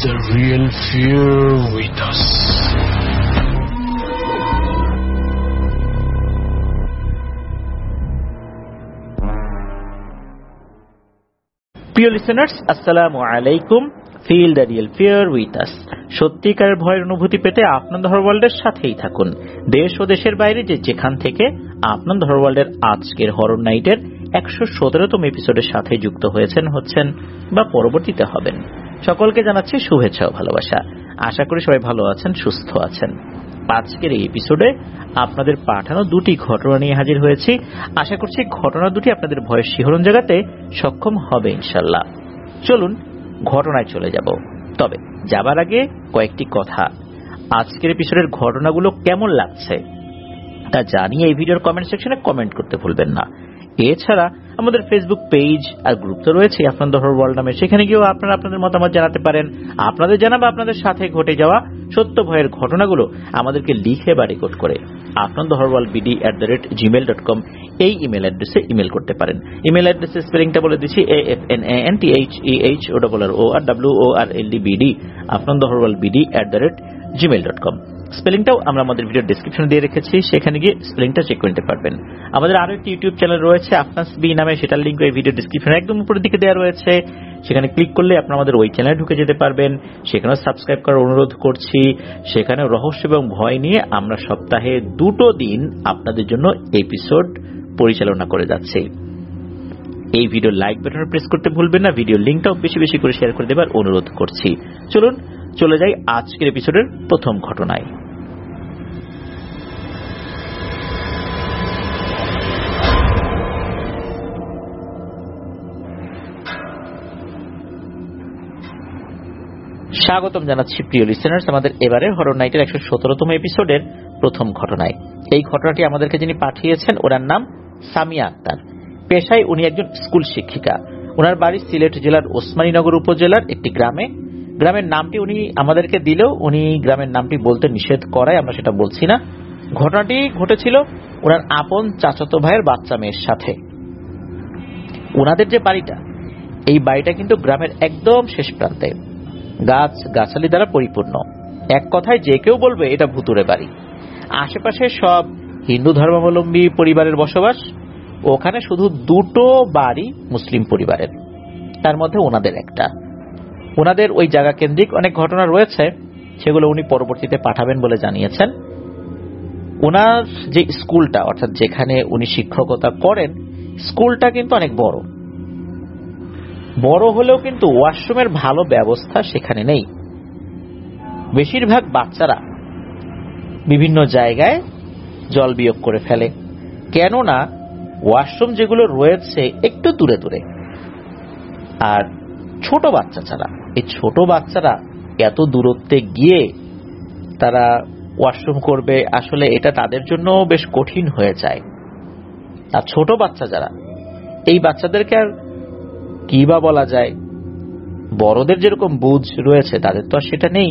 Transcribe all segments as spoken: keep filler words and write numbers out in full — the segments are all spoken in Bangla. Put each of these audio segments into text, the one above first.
the real fear with us. প্রিয় লিসেনার্স, আসসালামু আলাইকুম। Feel the real fear with us. সত্যিকারের ভয়ের অনুভূতি পেতে আপনার হরর ওয়ার্ল্ডের সাথেই থাকুন। দেশ ও দেশের বাইরে যে যেখান থেকে আপনার হরর ওয়ার্ল্ডের আজকের হরর নাইটের একশো সতেরোতম এপিসোডের সাথে যুক্ত হয়েছেন, হচ্ছেন বা পরবর্তীতে হবেন, সকলকে জানাচ্ছি শুভেচ্ছা ও ভালোবাসা। আশা করি সবাই ভালো আছেন, সুস্থ আছেন। আজকের এই এপিসোডে আপনাদের পাঠানো দুটি ঘটনা নিয়ে হাজির হয়েছি। আশা করছি ঘটনা দুটি আপনাদের ভয়ের শিহরণ জাগাতে সক্ষম হবে ইনশাল্লাহ। চলুন ঘটনায় চলে যাব। তবে যাবার আগে কয়েকটি কথা। আজকের এপিসোডের ঘটনাগুলো কেমন লাগছে তা জানিয়ে এই ভিডিওর কমেন্ট সেকশনে কমেন্ট করতে ভুলবেন না। এছাড়া আমাদের ফেসবুক পেজ আর গ্রুপ তো রয়েছে আপনাদের হরর ওয়ার্ল্ড নামে, সেখানে গিয়েও আপনারা আপনাদের মতামত জানাতে পারেন। আপনাদের জানা বা আপনাদের সাথে ঘটে যাওয়া সত্য ভয়ের ঘটনাগুলো আমাদেরকে লিখে বা রেকর্ড করে আপনাদের horror world BD at the rate gmail dot com এই ইমেল অ্যাড্রেসে ইমেল করতে পারেন। ইমেল অ্যাড্রেসের স্পেলিংটা বলে দিচ্ছি, A F N A N T H E H O double R O R W O R L D BD আপনাদের horror world BD at the rate gmail dot com. স্পেলিংটাও আমরা আমাদের ভিডিও ডেসক্রিপশনে দিয়ে রেখেছি, সেখানে গিয়ে স্পেলিংটা চেক করে নিতে পারবেন। আমাদের আরো একটি ইউটিউব চ্যানেল রয়েছে আফনাস বি নামে, সেটার লিঙ্ক এই ভিডিও ডেসক্রিপশনে একদম উপরের দিকে দেওয়া রয়েছে। সেখানে ক্লিক করলে আপনারা আমাদের ওই চ্যানেলে ঢুকে যেতে পারবেন। সেখানেও সাবস্ক্রাইব করার অনুরোধ করছি। সেখানে রহস্য এবং ভয় নিয়ে আমরা সপ্তাহে দুটো দিন আপনাদের জন্য এপিসোড পরিচালনা করে যাচ্ছি। এই ভিডিও লাইক বাটনে প্রেস করতে ভুলবেন না। ভিডিও লিঙ্কটাও বেশি বেশি করে শেয়ার করে দেবার অনুরোধ করছি। চলুন চলে যাই আজকের এপিসোডের প্রথম ঘটনায়। স্বাগতম জানাচ্ছি প্রিয় লিসেনার্স আমাদের এবারে হরর নাইটের একশো সতেরোতম এপিসোডের প্রথম ঘটনায়। এই ঘটনাটি আমাদেরকে যিনি পাঠিয়েছেন ওনার নাম সামিয়া আক্তার। পেশায় উনি একজন স্কুল শিক্ষিকা। ওনার বাড়ি সিলেট জেলার ওসমানীনগর উপজেলার একটি গ্রামে। গ্রামের নামটি উনি আমাদেরকে দিলেও উনি গ্রামের নামটি বলতে নিষেধ করায় আমরা সেটা বলছি না। ঘটনাটি ঘটেছিল ওনার আপন চাচাতো ভাইয়ের বাচ্চা মেয়ের সাথে। ওনাদের যে বাড়িটা, এই বাড়িটা কিন্তু গ্রামের একদম শেষ প্রান্তে, গাছ গাছালি দ্বারা পরিপূর্ণ। এক কথায় যে কেউ বলবে এটা ভুতুড়ে বাড়ি। আশেপাশে সব হিন্দু ধর্মাবলম্বী পরিবারের বসবাস। ওখানে শুধু দুটো বাড়ি মুসলিম পরিবারের, তার মধ্যে ওনাদের একটা। ওনাদের ওই জায়গা কেন্দ্রিক অনেক ঘটনা রয়েছে, সেগুলো উনি পরবর্তীতে পাঠাবেন বলে জানিয়েছেন। ওনার যে স্কুলটা, অর্থাৎ যেখানে উনি শিক্ষকতা করেন, স্কুলটা কিন্তু অনেক বড়। বড় হলেও কিন্তু ওয়াশরুমের ভালো ব্যবস্থা সেখানে নেই। বেশিরভাগ বাচ্চারা বিভিন্ন জায়গায় জল বিয়োগ করে ফেলে, কেননা ওয়াশরুম যেগুলো রয়েছে একটু দূরে দূরে। আর ছোট বাচ্চা ছাড়া, এই ছোট বাচ্চারা এত দূরত্বে গিয়ে তারা ওয়াশরুম করবে, আসলে এটা তাদের জন্য বেশ কঠিন হয়ে যায়। আর ছোট বাচ্চা যারা, এই বাচ্চাদেরকে আর কি বা বলা যায়, বড়দের যেরকম বুঝ রয়েছে তাদের তো আর সেটা নেই।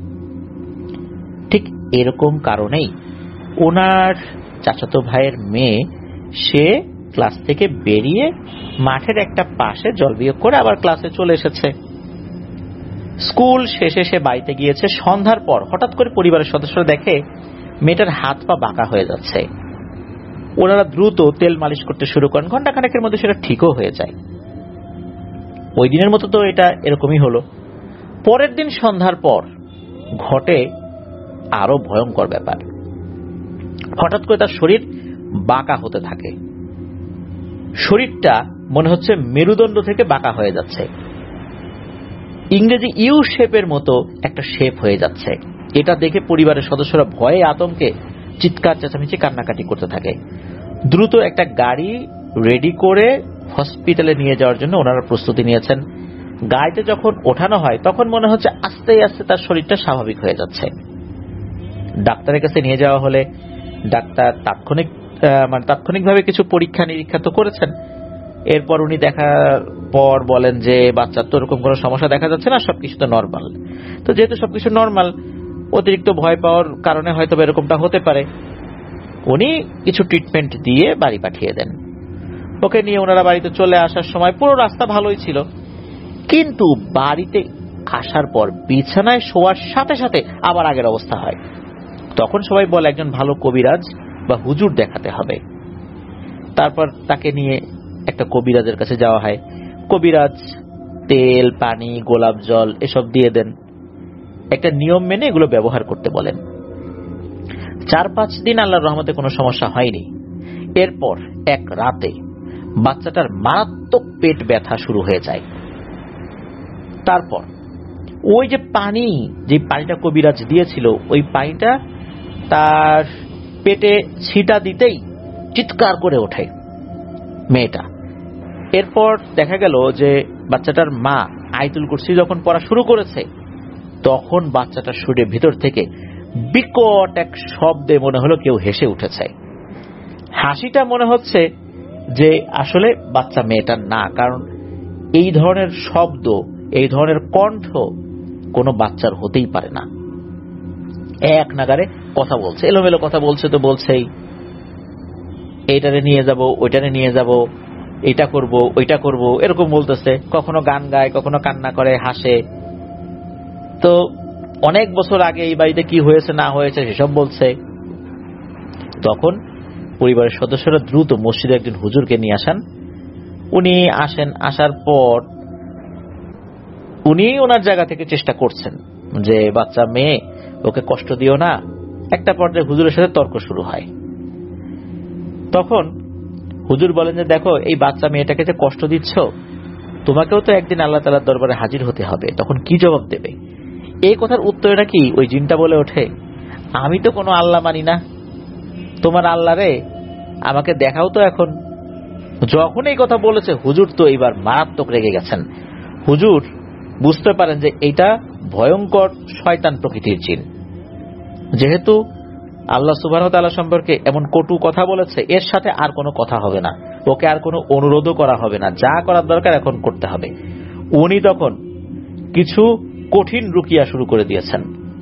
ঠিক এরকম কারণেই ওনার চাচাতো ভাইয়ের মেয়ে, সে ক্লাস থেকে বেরিয়ে মাঠের একটা পাশে জল বিয়োগ করে আবার ক্লাসে চলে এসেছে। স্কুল শেষে সে বাড়িতে গিয়েছে সন্ধ্যার পর। হঠাৎ করে পরিবারের সদস্যরা দেখে মেয়েটার হাত পা বাঁকা হয়ে যাচ্ছে। ওনারা দ্রুত তেল মালিশ করতে শুরু করেন। ঘন্টা খানেকের মধ্যে সেটা ঠিকও হয়ে যায়। ওই দিনের মতো তো এটা এরকমই হলো। পরের দিন সন্ধ্যার পর ঘটে আরো ভয়ঙ্কর ব্যাপার। হঠাৎ করে তার শরীর বাঁকা হতে থাকে। শরীরটা মনে হচ্ছে মেরুদণ্ড থেকে বাঁকা হয়ে যাচ্ছে। ইংরেজি ইউ শেপের মতো একটা শেপ হয়ে যাচ্ছে। এটা দেখে পরিবারের সদস্যরা ভয়ে আতঙ্কে চিৎকার চেঁচামেচি কান্নাকাটি করতে থাকে। দ্রুত একটা গাড়ি রেডি করে হসপিটালে নিয়ে যাওয়ার জন্য ওনারা প্রস্তুতি নিয়েছেন। গাড়িতে যখন ওঠানো হয় তখন মনে হচ্ছে আস্তে আস্তে তার শরীরটা স্বাভাবিক হয়ে যাচ্ছে। ডাক্তারের কাছে নিয়ে যাওয়া হলে ডাক্তার তাৎক্ষণিক মানে তাৎক্ষণিকভাবে কিছু পরীক্ষা নিরীক্ষা তো করেছেন। এরপর উনি দেখার পর বলেন যে বাচ্চার তো এরকম কোনো সমস্যা দেখা যাচ্ছে না, সবকিছু তো নর্মাল। তো যেহেতু সবকিছু নর্মাল, অতিরিক্ত ভয় পাওয়ার কারণে হয়তো এরকমটা হতে পারে। উনি কিছু ট্রিটমেন্ট দিয়ে বাড়ি পাঠিয়ে দেন। ওকে নিয়ে ওনারা বাড়িতে চলে আসার সময় পুরো রাস্তা ভালোই ছিল, কিন্তু বাড়িতে আসার পর বিছানায় শোয়ার সাথে সাথে আবার আগের অবস্থা হয়। তখন সবাই বলে একজন ভালো কবিরাজ বা হুজুর দেখাতে হবে। তারপর তাকে নিয়ে একটা কবিরাজের কাছে যাওয়া হয়। কবিরাজ তেল, পানি, গোলাপ জল এসব দিয়ে দেন। একটা নিয়ম মেনে এগুলো ব্যবহার করতে বলেন। চার পাঁচ দিন আল্লাহর রহমতে কোনো সমস্যা হয়নি। এরপর এক রাতে বাচ্চাটার মারাত্মক পেট ব্যথা শুরু হয়ে যায়। তারপর ওই যে পানি, যে পানিটা কবিরাজ দিয়েছিল, ওই পানিটা তার পেটে ছিটা দিতেই চিৎকার করে ওঠে মেয়েটা। এরপর দেখা গেল যে বাচ্চাটার মা আয়াতুল কুরসি যখন পড়া শুরু করেছে, তখন বাচ্চাটার শরীরের ভিতর থেকে বিকট এক শব্দে মনে হলো কেউ হেসে উঠেছে। হাসিটা মনে হচ্ছে যে আসলে বাচ্চা মেয়েটার না, কারণ এই ধরনের শব্দ, এই ধরনের কণ্ঠ কোনো বাচ্চার হতেই পারে না। এক নাগারে কথা বলছে, এলোমেলো কথা বলছে, তো বলছেই এইটারে নিয়ে যাব, ওইটারে নিয়ে যাব, এটা করব, ওইটা করব, এরকম বলতেছে। কখনো গান গায়, কখনো কান্না করে, হাসে। তো অনেক বছর আগে এই বাড়িতে কি হয়েছে না হয়েছে সেসব বলছে। তখন পরিবারের সদস্যরা দ্রুত মসজিদে একজন হুজুরকে নিয়ে আসেন। উনি আসেন, আসার পর উনি ওনার জায়গা থেকে চেষ্টা করছেন যে বাচ্চা মেয়ে, ওকে কষ্ট দিও না। একটা পর্যায়ে হুজুরের সাথে তর্ক শুরু হয়। তখন হুজুর বলেন যে দেখো, এই বাচ্চা মেয়েটাকে যে কষ্ট দিচ্ছ, তোমাকেও তো একদিন আল্লাহ তাআলার দরবারে হাজির হতে হবে, তখন কি জবাব দেবে? এই কথার উত্তরে নাকি ওই জিনটা বলে ওঠে, আমি তো কোনো আল্লাহ মানি না, তোমার আল্লাহ রে আমাকে দেখাও তো এখন। যখন এই কথা বলেছে, হুজুর তো এবার মারাত্মক রেগে গেছেন। হুজুর বুঝতে পারেন যে এটা ভয়ঙ্কর শয়তান প্রকৃতির জিন। যেহেতু আল্লাহ সুবহানাহু ওয়া তাআলা সম্পর্কে এমন কটু কথা বলেছে, এর সাথে আর কোনো কথা হবে না, ওকে আর কোনো অনুরোধও করা হবে না, যা করার দরকার এখন করতে হবে। উনি তখন কিছু কঠিন রুকিয়া শুরু করে দিয়েছেন।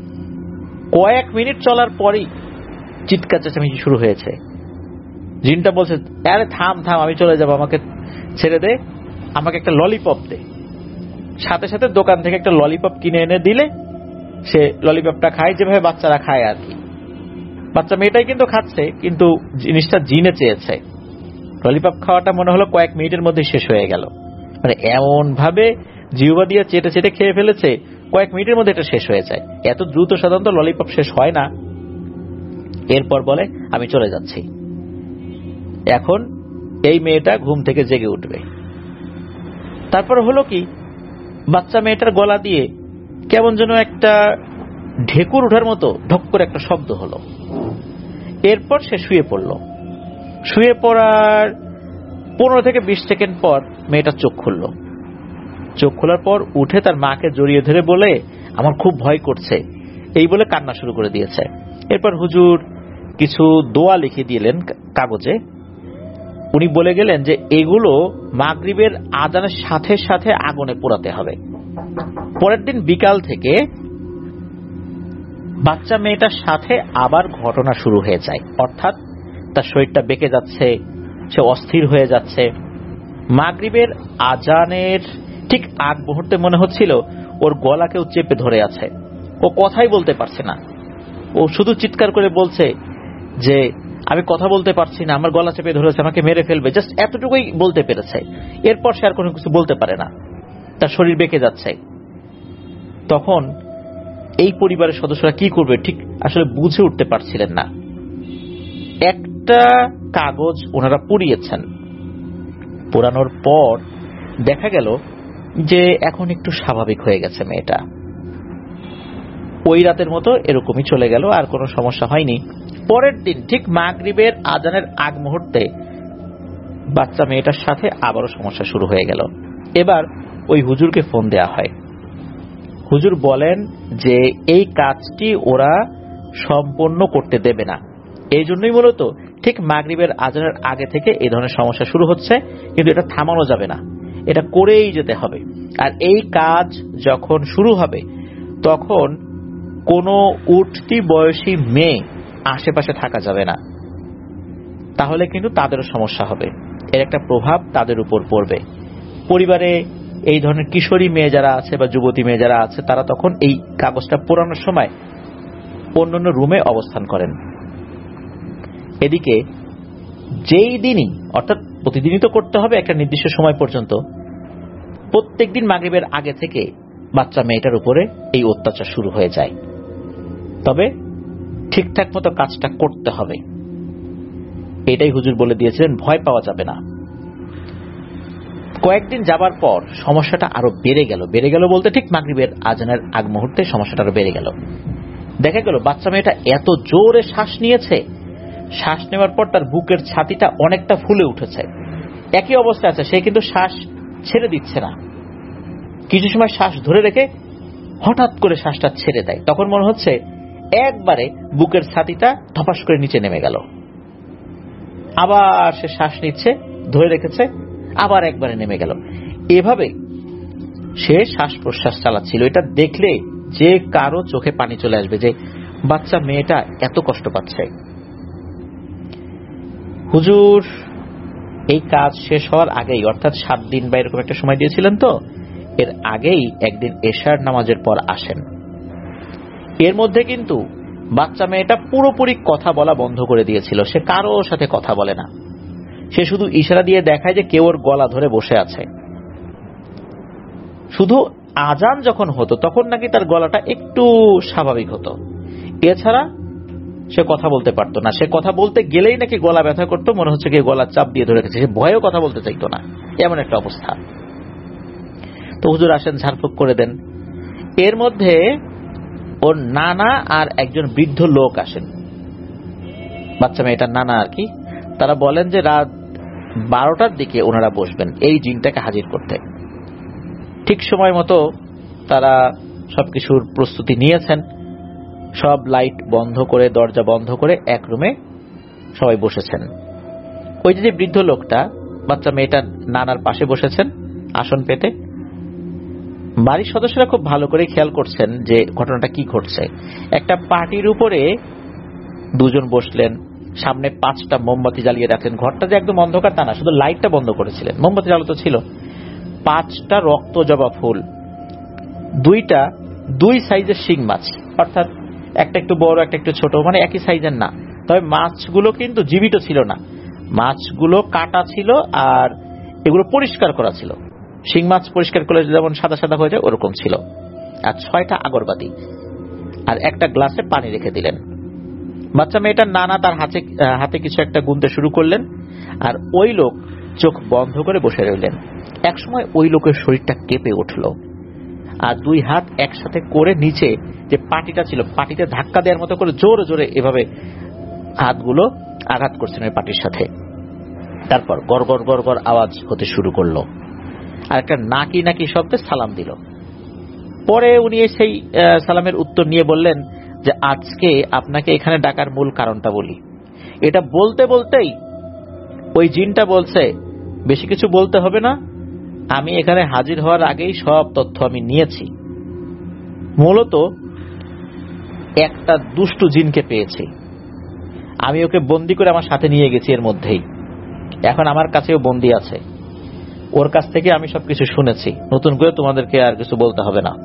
কয়েক মিনিট চলার পরই চিৎকার চেঁচামেচি শুরু হয়েছে। জিনটা বলছে, আরে থাম থাম, আমি চলে যাব, আমাকে ছেড়ে দে, আমাকে একটা ললিপপ দে। সাথে সাথে দোকান থেকে একটা ললিপপ কিনে এনে দিলে সে ললিপপটা খায়, যেভাবে বাচ্চারা খায় আর কি। বাচ্চা মেয়েটাই কিন্তু খাচ্ছে, কিন্তু জিনিসটা জিনে চেয়েছে। ললিপপ খাওয়াটা মনে হলো কয়েক মিনিটের মধ্যে শেষ হয়ে গেল। মানে এমন ভাবে জিহ্বা দিয়ে চেটে চেটে খেয়ে ফেলেছে, কয়েক মিনিটের মধ্যে এটা শেষ হয়ে যায়। এত দ্রুত সাধারণত ললিপপ শেষ হয় না। এরপর বলে, আমি চলে যাচ্ছি। এখন এই মেয়েটা ঘুম থেকে জেগে উঠবে। তারপর হলো কি, বাচ্চা মেয়েটার গলা দিয়ে কেমন যেন একটা ঢেকুর ওঠার মতো ঢক করে একটা শব্দ হলো। এরপর সে শুয়ে পড়ল। শুয়ে পড়ার পনেরো থেকে বিশ সেকেন্ড পর মেয়েটা চোখ খুলল। চোখ খোলার পর উঠে তার মাকে জড়িয়ে ধরে বলে, আমার খুব ভয় করছে, এই বলে কান্না শুরু করে দিয়েছে। এরপর হুজুর কিছু দোয়া লিখে দিলেন কাগজে। উনি বলে গেলেন যে এগুলো মাগরিবের আজানের সাথে সাথে আগুনে পোড়াতে হবে। পরের দিন বিকাল থেকে বাচ্চা মেয়েটার সাথে আবার ঘটনা শুরু হয়ে যায়, অর্থাৎ তার শরীরটা বেঁকে যাচ্ছে, সে অস্থির হয়ে যাচ্ছে। মাগরিবের আজানের ঠিক আগ মুহূর্তে মনে হচ্ছিল ওর গলা কেউ চেপে ধরে আছে, ও কথাই বলতে পারছে না। ও শুধু চিৎকার করে বলছে যে আমি কথা বলতে পারছি না, আমার গলা চেপে ধরেছে, আমাকে মেরে ফেলবে, জাস্ট এতটুকুই বলতে পেরেছে। এরপর সে আর কোনো কিছু বলতে পারে না, তার শরীর বেঁকে যাচ্ছে। তখন এই পরিবারের সদস্যরা কি করবে ঠিক আসলে বুঝে উঠতে পারছিলেন না। একটা কাগজ ওনারা পুড়িয়েছেন। পোড়ানোর পর দেখা গেল যে এখন একটু স্বাভাবিক হয়ে গেছে মেয়েটা। ওই রাতের মতো এরকমই চলে গেল, আর কোনো সমস্যা হয়নি। পরের দিন ঠিক মাগরিবের আজানের আগ মুহূর্তে বাচ্চা মেয়েটার সাথে আবারও সমস্যা শুরু হয়ে গেল। এবার ওই হুজুরকে ফোন দেয়া হয়। হুজুর বলেন যে এই কাজটি ওরা সম্পন্ন করতে দেবে না। এই জন্যই মূলত ঠিক মাগরিবের আজানের আগে থেকে এই ধরনের সমস্যা শুরু হচ্ছে, কিন্তু এটা থামানো যাবে না, এটা করেই যেতে হবে। আর এই কাজ যখন শুরু হবে তখন কোনো উঠতি বয়সী মেয়ে আশেপাশে থাকা যাবে না, তাহলে কিন্তু তাদেরও সমস্যা হবে, এর একটা প্রভাব তাদের উপর পড়বে। পরিবারে এই ধরনের কিশোরী মেয়ে যারা আছে বা যুবতী মেয়ে যারা আছে তারা তখন এই কাগজটা পোড়ানোর সময় অন্যান্য রুমে অবস্থান করেন। এদিকে যেই দিনই, অর্থাৎ প্রতিদিনই তো করতে হবে একটা নির্দিষ্ট সময় পর্যন্ত, প্রত্যেকদিন মাগরিবের আগে থেকে বাচ্চা মেয়েটার উপরে এই অত্যাচার শুরু হয়ে যায়। তবে ঠিকঠাক মতো কাজটা করতে হবে, এটাই হুজুর বলে দিয়েছিলেন, ভয় পাওয়া যাবে না। কয়েকদিন যাবার পর সমস্যাটা আরো বেড়ে গেল। বেড়ে গেল বলতে ঠিক মাগরিবের আজানের আগ মুহূর্তে সমস্যাটা আরো বেড়ে গেল। দেখা গেল বাচ্চা মেয়েটা এত জোরে শ্বাস নিয়েছে, শ্বাস নেওয়ার পর তার বুকের ছাতিটা অনেকটা ফুলে উঠেছে। একই অবস্থা আছে, সে কিন্তু শ্বাস ছেড়ে দিচ্ছে না। কিছু সময় শ্বাস ধরে রেখে হঠাৎ করে শ্বাসটা ছেড়ে দেয়। তখন মনে হচ্ছে একবারে বুকের ছাতিটা ধপাস করে নিচে নেমে গেল। আবার সে শ্বাস নিচ্ছে, ধরে রেখেছে, আবার একবারে নেমে গেল। এভাবে সে শ্বাস প্রশ্বাস চালাচ্ছিল। এটা দেখলে যে কারো চোখে পানি চলে আসবে যে বাচ্চা মেয়েটা এত কষ্ট পাচ্ছে। হুজুর এই কাজ শেষ হওয়ার আগেই, অর্থাৎ সাত দিন বা এরকম একটা সময় দিয়েছিলেন, তো এর আগেই একদিন এশার নামাজের পর আসেন। এর মধ্যে কিন্তু বাচ্চা মেয়েটা পুরোপুরি কথা বলা বন্ধ করে দিয়েছিল। সে কারো সাথে কথা বলে না, সে শুধু ইশারা দিয়ে দেখায় যে কেউ ওর গলা ধরে বসে আছে। শুধু আজান যখন হতো তখন নাকি তার গলাটা একটু স্বাভাবিক হতো, এছাড়া সে কথা বলতে পারতো না। সে কথা বলতে গেলেই নাকি গলা ব্যথা করতো, মনে হচ্ছে কেউ গলা চাপ দিয়ে ধরে রেখেছে। সে ভয়েও কথা বলতে চাইতো না, এমন একটা অবস্থা। তো হুজুর আসেন, ঝাড়ফুঁক করে দেন। এর মধ্যে ওর নানা আর একজন বৃদ্ধ লোক আসেন, বাচ্চা মেয়েটার নানা আর কি। তারা বলেন যে রাত বারোটার দিকে ওনারা বসবেন এই জিনটাকে হাজির করতে। ঠিক সময় মতো তারা সবকিছুর প্রস্তুতি নিয়েছেন। সব লাইট বন্ধ করে, দরজা বন্ধ করে এক রুমে সবাই বসেছেন। ওই যে বৃদ্ধ লোকটা বাচ্চা মেয়েটার নানার পাশে বসেছেন আসন পেতে। বাড়ির সদস্যরা খুব ভালো করে খেয়াল করছেন যে ঘটনাটা কি ঘটছে। একটা পার্টির উপরে দুজন বসলেন, সামনে পাঁচটা মোমবাতি জ্বালিয়ে রাখলেন। ঘরটা যে একদম অন্ধকার তা না, শুধু লাইটটা বন্ধ করেছিলেন, মোমবাতি জ্বালাতো ছিল। পাঁচটা রক্ত জবা ফুল, দুইটা দুই সাইজের শিং মাছ, অর্থাৎ একটা একটু বড় একটা একটু ছোট, মানে একই সাইজের না। তবে মাছগুলো কিন্তু জীবিত ছিল না, মাছগুলো কাটা ছিল আর এগুলো পরিষ্কার করা ছিল। শিং মাছ পরিষ্কার করলে যেমন সাদা সাদা হয়ে যায় ওরকম ছিল। আর ছয়টা আগরবাতি আর একটা গ্লাসে পানি রেখে দিলেন। বাচ্চা মেয়েটার নানা তার হাতে হাতে কিছু একটা গুনতে শুরু করলেন, আর ওই লোক চোখ বন্ধ করে বসে রইলেন। একসময় ওই লোকের শরীরটা কেঁপে উঠল, আর দুই হাত একসাথে করে নিচে যে পাটিটা ছিল পাটিতে ধাক্কা দেওয়ার মতো করে জোরে জোরে এভাবে হাতগুলো আঘাত করছেন ওই পাটির সাথে। তারপর গড় গড় গড় গড় আওয়াজ হতে শুরু করলো, আর একটা নাকি নাকি শব্দে সালাম দিল। পরে উনি সেই সালামের উত্তর নিয়ে বললেন যে আজকে আপনাকে এখানে ডাকার মূল কারণটা বলি। এটা বলতে বলতেই ওই জিনটা বলছে বেশি কিছু বলতে হবে না, আমি এখানে হাজির হওয়ার আগেই সব তথ্য আমি নিয়েছি। মূলত একটা দুষ্টু জিনকে পেয়েছি, আমি ওকে বন্দি করে আমার সাথে নিয়ে গেছি এর মধ্যেই। এখন আমার কাছেও বন্দি আছে, ওর কাছ থেকে আমি সবকিছু শুনেছি, নতুন করে তোমাদেরকে আর কিছু বলতে হবে না।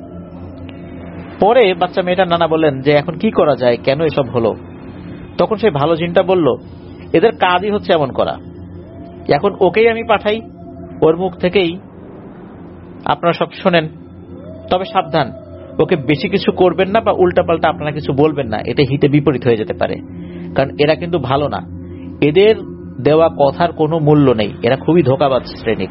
পরে বাচ্চা মেয়েটার নানা বললেন যে এখন কি করা যায়, কেন এসব হলো? তখন সেই ভালো জিনটা বলল এদের কাজই হচ্ছে এমন করা, এখন ওকেই আমি পাঠাই, ওর মুখ থেকেই আপনারা সব শোনেন। তবে সাবধান, ওকে বেশি কিছু করবেন না বা উল্টাপাল্টা আপনারা কিছু বলবেন না, এটা হিতে বিপরীত হয়ে যেতে পারে, কারণ এরা কিন্তু ভালো না, এদের দেওয়া কথার কোনো মূল্য নেই, এরা খুবই ধোঁকাবাজ শ্রেণীর।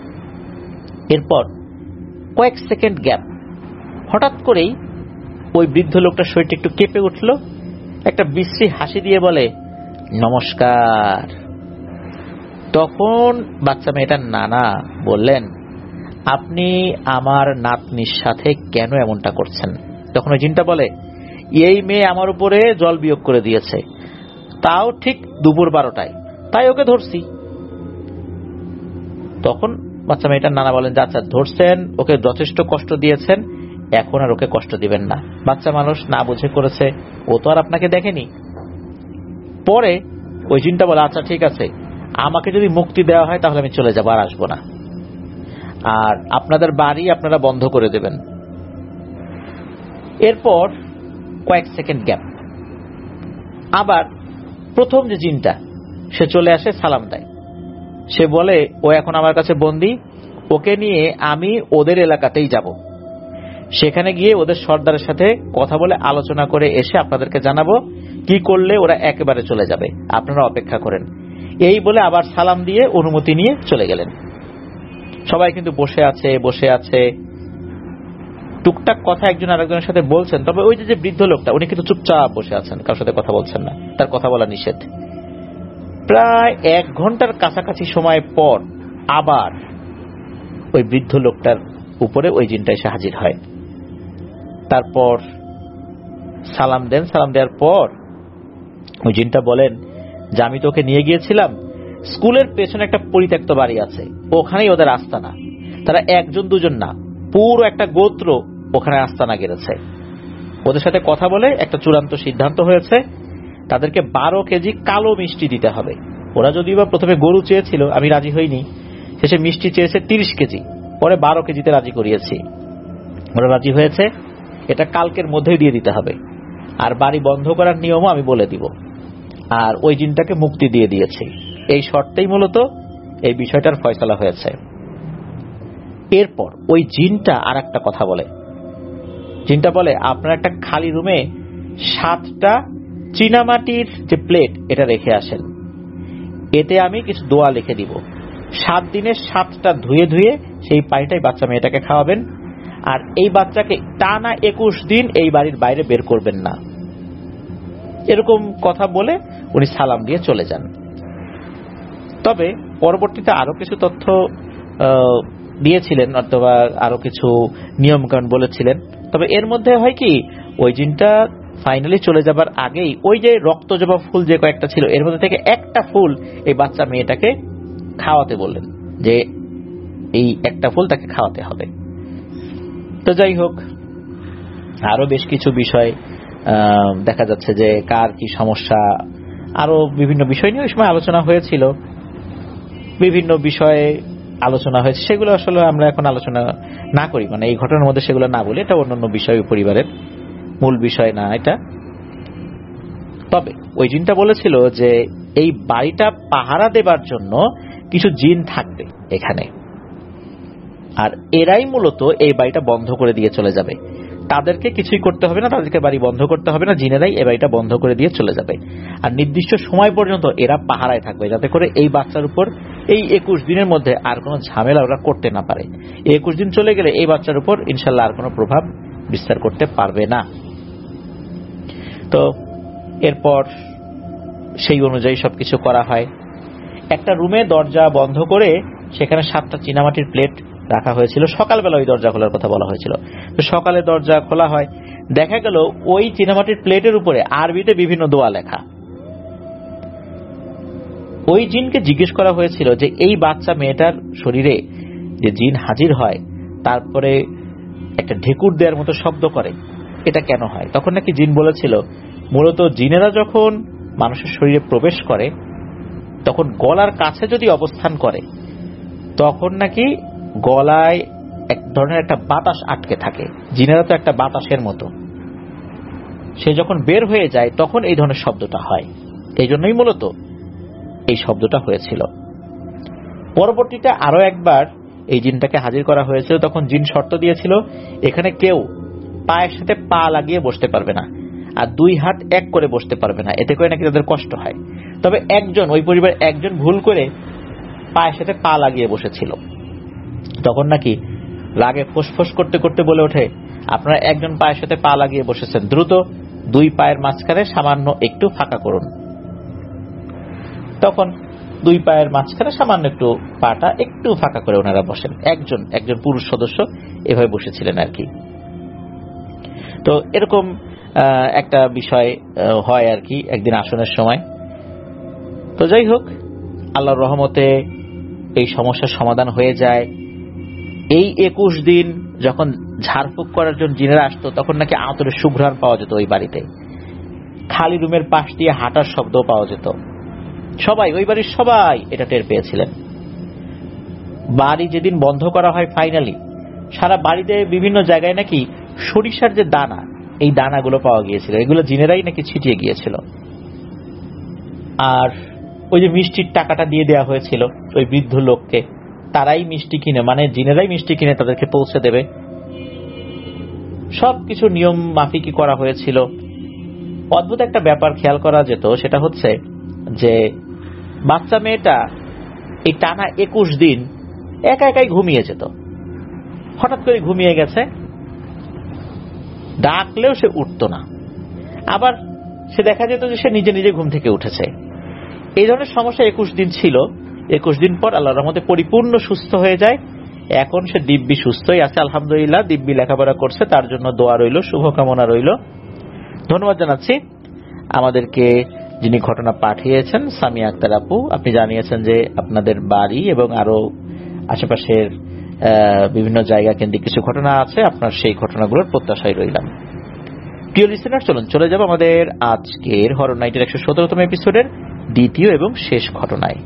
এরপর কয়েক সেকেন্ড গ্যাপ, হঠাৎ করেই ওই বৃদ্ধ লোকটার শরীরটা একটু কেঁপে উঠল, একটা বিশ্রী হাসি দিয়ে বলে নমস্কার। তখন বাচ্চা মেয়েটার নানা বললেন আপনি আমার নাতনির সাথে কেন এমনটা করছেন? তখন ওই জিনটা বলে এই মেয়ে আমার উপরে জল বিয়োগ করে দিয়েছে, তাও ঠিক দুপুর বারোটায়, তাই ওকে ধরছি। তখন বাচ্চা মেয়েটার নানা বলেন যে আচ্ছা ধরছেন, ওকে যথেষ্ট কষ্ট দিয়েছেন, এখন আর ওকে কষ্ট দিবেন না, বাচ্চা মানুষ না বুঝে করেছে, ও তো আর আপনাকে দেখেনি। পরে ওই জিনটা বলে আচ্ছা ঠিক আছে, আমাকে যদি মুক্তি দেওয়া হয় তাহলে আমি চলে যাবো, আর আসবো না। আর আপনাদের বাড়ি আপনারা বন্ধ করে দেবেন। এরপর কয়েক সেকেন্ড গ্যাপ, আবার প্রথম যে জিনটা সে চলে আসে, সালাম দেয়। সে বলে ও এখন আমার কাছে বন্দী, ওকে নিয়ে আমি ওদের এলাকাতেই যাব, সেখানে গিয়ে ওদের সর্দারের সাথে কথা বলে আলোচনা করে এসে আপনাদেরকে জানাবো কি করলে ওরা একেবারে চলে যাবে, আপনারা অপেক্ষা করেন। এই বলে আবার সালাম দিয়ে অনুমতি নিয়ে চলে গেলেন। সবাই কিন্তু বসে আছে বসে আছে টুকটাক কথা একজন আরেকজনের সাথে বলছেন, তবে ওই যে বৃদ্ধ লোকটা উনি কিন্তু চুপচাপ বসে আছেন, কারোর সাথে কথা বলছেন না, তার কথা বলা নিষেধ। প্রায় এক ঘন্টার কাছাকাছি সময় পর আবার ওই বৃদ্ধ লোকটার উপরে ওই জিনটা এসে হাজির হয়। তারপর সালাম দেন, সালাম দেওয়ার পর ওই জিনটা বলেন যে আমি তোকে নিয়ে গিয়েছিলাম, স্কুলের পেছনে একটা পরিত্যক্ত বাড়ি আছে, ওখানেই ওদের আস্তানা। তারা একজন দুজন না, পুরো একটা গোত্র ওখানে আস্তানা গেড়েছে। ওদের সাথে কথা বলে একটা চূড়ান্ত সিদ্ধান্ত হয়েছে, তাদেরকে বারো কেজি কালো মিষ্টি দিতে হবে। ওরা যদিও বা প্রথমে গরু চেয়েছিল, আমি রাজি হইনি, শেষে মিষ্টি চেয়েছে তিরিশ কেজি, পরে বারো কেজিতে রাজি করিয়েছি। ওরা রাজি হয়েছে, এটা কালকের মধ্যেই দিয়ে দিতে হবে, আর বাড়ি বন্ধ করার নিয়মও আমি বলে দিব, আর ওই জিনটাকে মুক্তি দিয়ে দিয়েছি। এই শর্তেই মূলত এই বিষয়টার ফয়সালা হয়েছে। এরপর ওই জিনটা আর একটা কথা বলে, জিনটা বলে আপনার একটা খালি রুমে সাতটা চীনামাটির যে প্লেট এটা রেখে আসেন, এতে আমি কিছু দোয়া লিখে দিব, সাত দিনে সাতটা ধুয়ে ধুয়ে সেই পানিটাই বাচ্চা মেয়েটাকে খাওয়াবেন, আর এই বাচ্চাকে টানা একুশ দিন এই বাড়ির বাইরে বের করবেন না। এরকম কথা বলে উনি সালাম দিয়ে চলে যান। তবে পরবর্তীতে আরো কিছু তথ্য দিয়েছিলেন অথবা আরো কিছু নিয়মকানুন বলেছিলেন। তবে এর মধ্যে হয় কি, ওই জিনটা ফাইনালি চলে যাবার আগেই ওই যে রক্ত জবা ফুল যে কয়েকটা ছিল এর মধ্যে থেকে একটা ফুল এই বাচ্চা মেয়েটাকে খাওয়াতে বললেন, যে এই একটা ফুল তাকে খাওয়াতে হবে। তো যাই হোক, আরো বেশ কিছু বিষয় দেখা যাচ্ছে যে কার কি সমস্যা, আরো বিভিন্ন বিষয় নিয়ে ওই সময় আলোচনা হয়েছিল, বিভিন্ন বিষয়ে আলোচনা হয়েছে, সেগুলো আসলে আমরা এখন আলোচনা না করি, মানে এই ঘটনার মধ্যে সেগুলো না বলি, এটা অন্যান্য বিষয়, পরিবারের মূল বিষয় না এটা। তবে ওই জিনটা বলেছিল যে এই বাড়িটা পাহারা দেবার জন্য কিছু জিন থাকবে এখানে, আর এরাই মূলত এই বাড়িটা বন্ধ করে দিয়ে চলে যাবে। তাদেরকে কিছুই করতে হবে না, তাদেরকে বাড়ি বন্ধ করতে হবে না, জিনেরাই এই বাড়িটা বন্ধ করে দিয়ে চলে যাবে। আর নির্দিষ্ট সময় পর্যন্ত এরা পাহারায় থাকবে, যাতে করে এই বাচ্চার উপর এই একুশ দিনের মধ্যে আর কোনো ঝামেলা ওরা করতে না পারে। এই একুশ দিন চলে গেলে এই বাচ্চার উপর ইনশাল্লাহ আর কোনো প্রভাব বিস্তার করতে পারবে না। তো এরপর সেই অনুযায়ী সবকিছু করা হয়। একটা রুমে দরজা বন্ধ করে সেখানে সাতটা চীনামাটির প্লেট রাখা হয়েছিল। সকালবেলা ওই দরজা খোলার কথা বলা হয়েছিল। তো সকালে দরজা খোলা হয়, দেখা গেল ওই চীনামাটির প্লেটের উপরে আরবিতে বিভিন্ন দোয়া লেখা। ওই জিনকে জিজ্ঞেস করা হয়েছিল যে এই বাচ্চা মেয়েটার শরীরে যে জিন হাজির হয় তারপরে একটা ঢেকুর দেওয়ার মতো শব্দ করে, এটা কেন হয়? তখন নাকি জিন বলেছিল মূলত জিনেরা যখন মানুষের শরীরে প্রবেশ করে তখন গলার কাছে যদি অবস্থান করে তখন নাকি গলায় এক ধরনের একটা বাতাস আটকে থাকে। জিনেরা তো একটা বাতাসের মতো, সে যখন বের হয়ে যায় তখন এই ধরনের শব্দটা হয়। এই জন্যই মূলত এই শব্দটা হয়েছিল। পরবর্তীতে আরো একবার এই জিনটাকে হাজির করা হয়েছিল, তখন জিন শর্ত দিয়েছিল এখানে কেউ পায়ের সাথে পা লাগিয়ে বসতে পারবে না, আর দুই হাত এক করে বসতে পারবে না, এতে করে নাকি তাদের কষ্ট হয়। তবে একজন, ওই পরিবার একজন ভুল করে পায়ের সাথে পা লাগিয়ে বসেছিল, তখন নাকি রাগে ফোঁস করতে করতে বলে ওঠে আপনারা একজন পায়ের সাথে পা লাগিয়ে বসেছেন, দ্রুত দুই পায়ের মাঝখানে সামান্য একটু ফাঁকা করুন। তখন দুই পায়ের মাঝখানে সামান্য একটু পাটা একটু ফাঁকা করে ওনারা বসেন। একজন একজন পুরুষ সদস্য এভাবে বসেছিলেন আর কি। তো এরকম একটা বিষয় হয় আর কি একদিন আসনের সময়। তো যাই হোক, আল্লাহর রহমতে এই সমস্যার সমাধান হয়ে যায়। এই একুশ দিন যখন ঝাড়ফুঁক করার জন্য জিনেরা আসতো তখন নাকি আতরের সুঘ্রাণ পাওয়া যেত ওই বাড়িতে, খালি রুমের পাশ দিয়ে হাঁটার শব্দ পাওয়া যেত। সবাই, ওই বাড়ির সবাই এটা টের পেয়েছিলেন। বাড়ি যেদিন বন্ধ করা হয় ফাইনালি, সারা বাড়িতে বিভিন্ন জায়গায় নাকি সরিষার যে দানা, এই দানাগুলো পাওয়া গিয়েছিল, এগুলো জিনেরাই নাকি ছিটিয়ে গিয়েছিল। আর ওই যে মিষ্টির টাকাটা দিয়ে দেওয়া হয়েছিল ওই বৃদ্ধ লোককে, তারাই মিষ্টি কিনে, মানে জিনেরাই মিষ্টি কিনে তাদেরকে পৌঁছে দেবে। সবকিছু নিয়ম মাফিকই করা হয়েছিল। অদ্ভুত একটা ব্যাপার খেয়াল করা যেত, সেটা হচ্ছে যে বাচ্চা মেয়েটা এই টানা একুশ দিন একা একাই ঘুমিয়ে যেত। হঠাৎ করে ঘুমিয়ে গেছে, ডাকলেও সে উঠতো না, আবার সে দেখা যেত যে সে নিজে নিজে ঘুম থেকে উঠেছে। এই ধরনের সমস্যা একুশ দিন ছিল। একুশ দিন পর আল্লাহর রহমতে পরিপূর্ণ সুস্থ হয়ে যায়। এখন সে দিব্যি সুস্থই আছে আলহামদুলিল্লাহ। দিব্যি লেখাপড়া করছে, তার জন্য দোয়া রইল, শুভকামনা রইল। ধন্যবাদ জানাচ্ছি আমাদেরকে যিনি ঘটনা পাঠিয়েছেন, সামিয়া আক্তার আপু। আপনি জানিয়েছেন যে আপনাদের বাড়ি এবং আরো আশেপাশের বিভিন্ন জায়গা কেন্দ্রিক কিছু ঘটনা আছে, আপনার সেই ঘটনাগুলোর প্রত্যাশায় রইলাম। প্রিয় লিসেনার, চলুন চলে যাব আমাদের আজকের হরর নাইটের একশো সতেরোতম এপিসোডের দ্বিতীয় এবং শেষ ঘটনায়।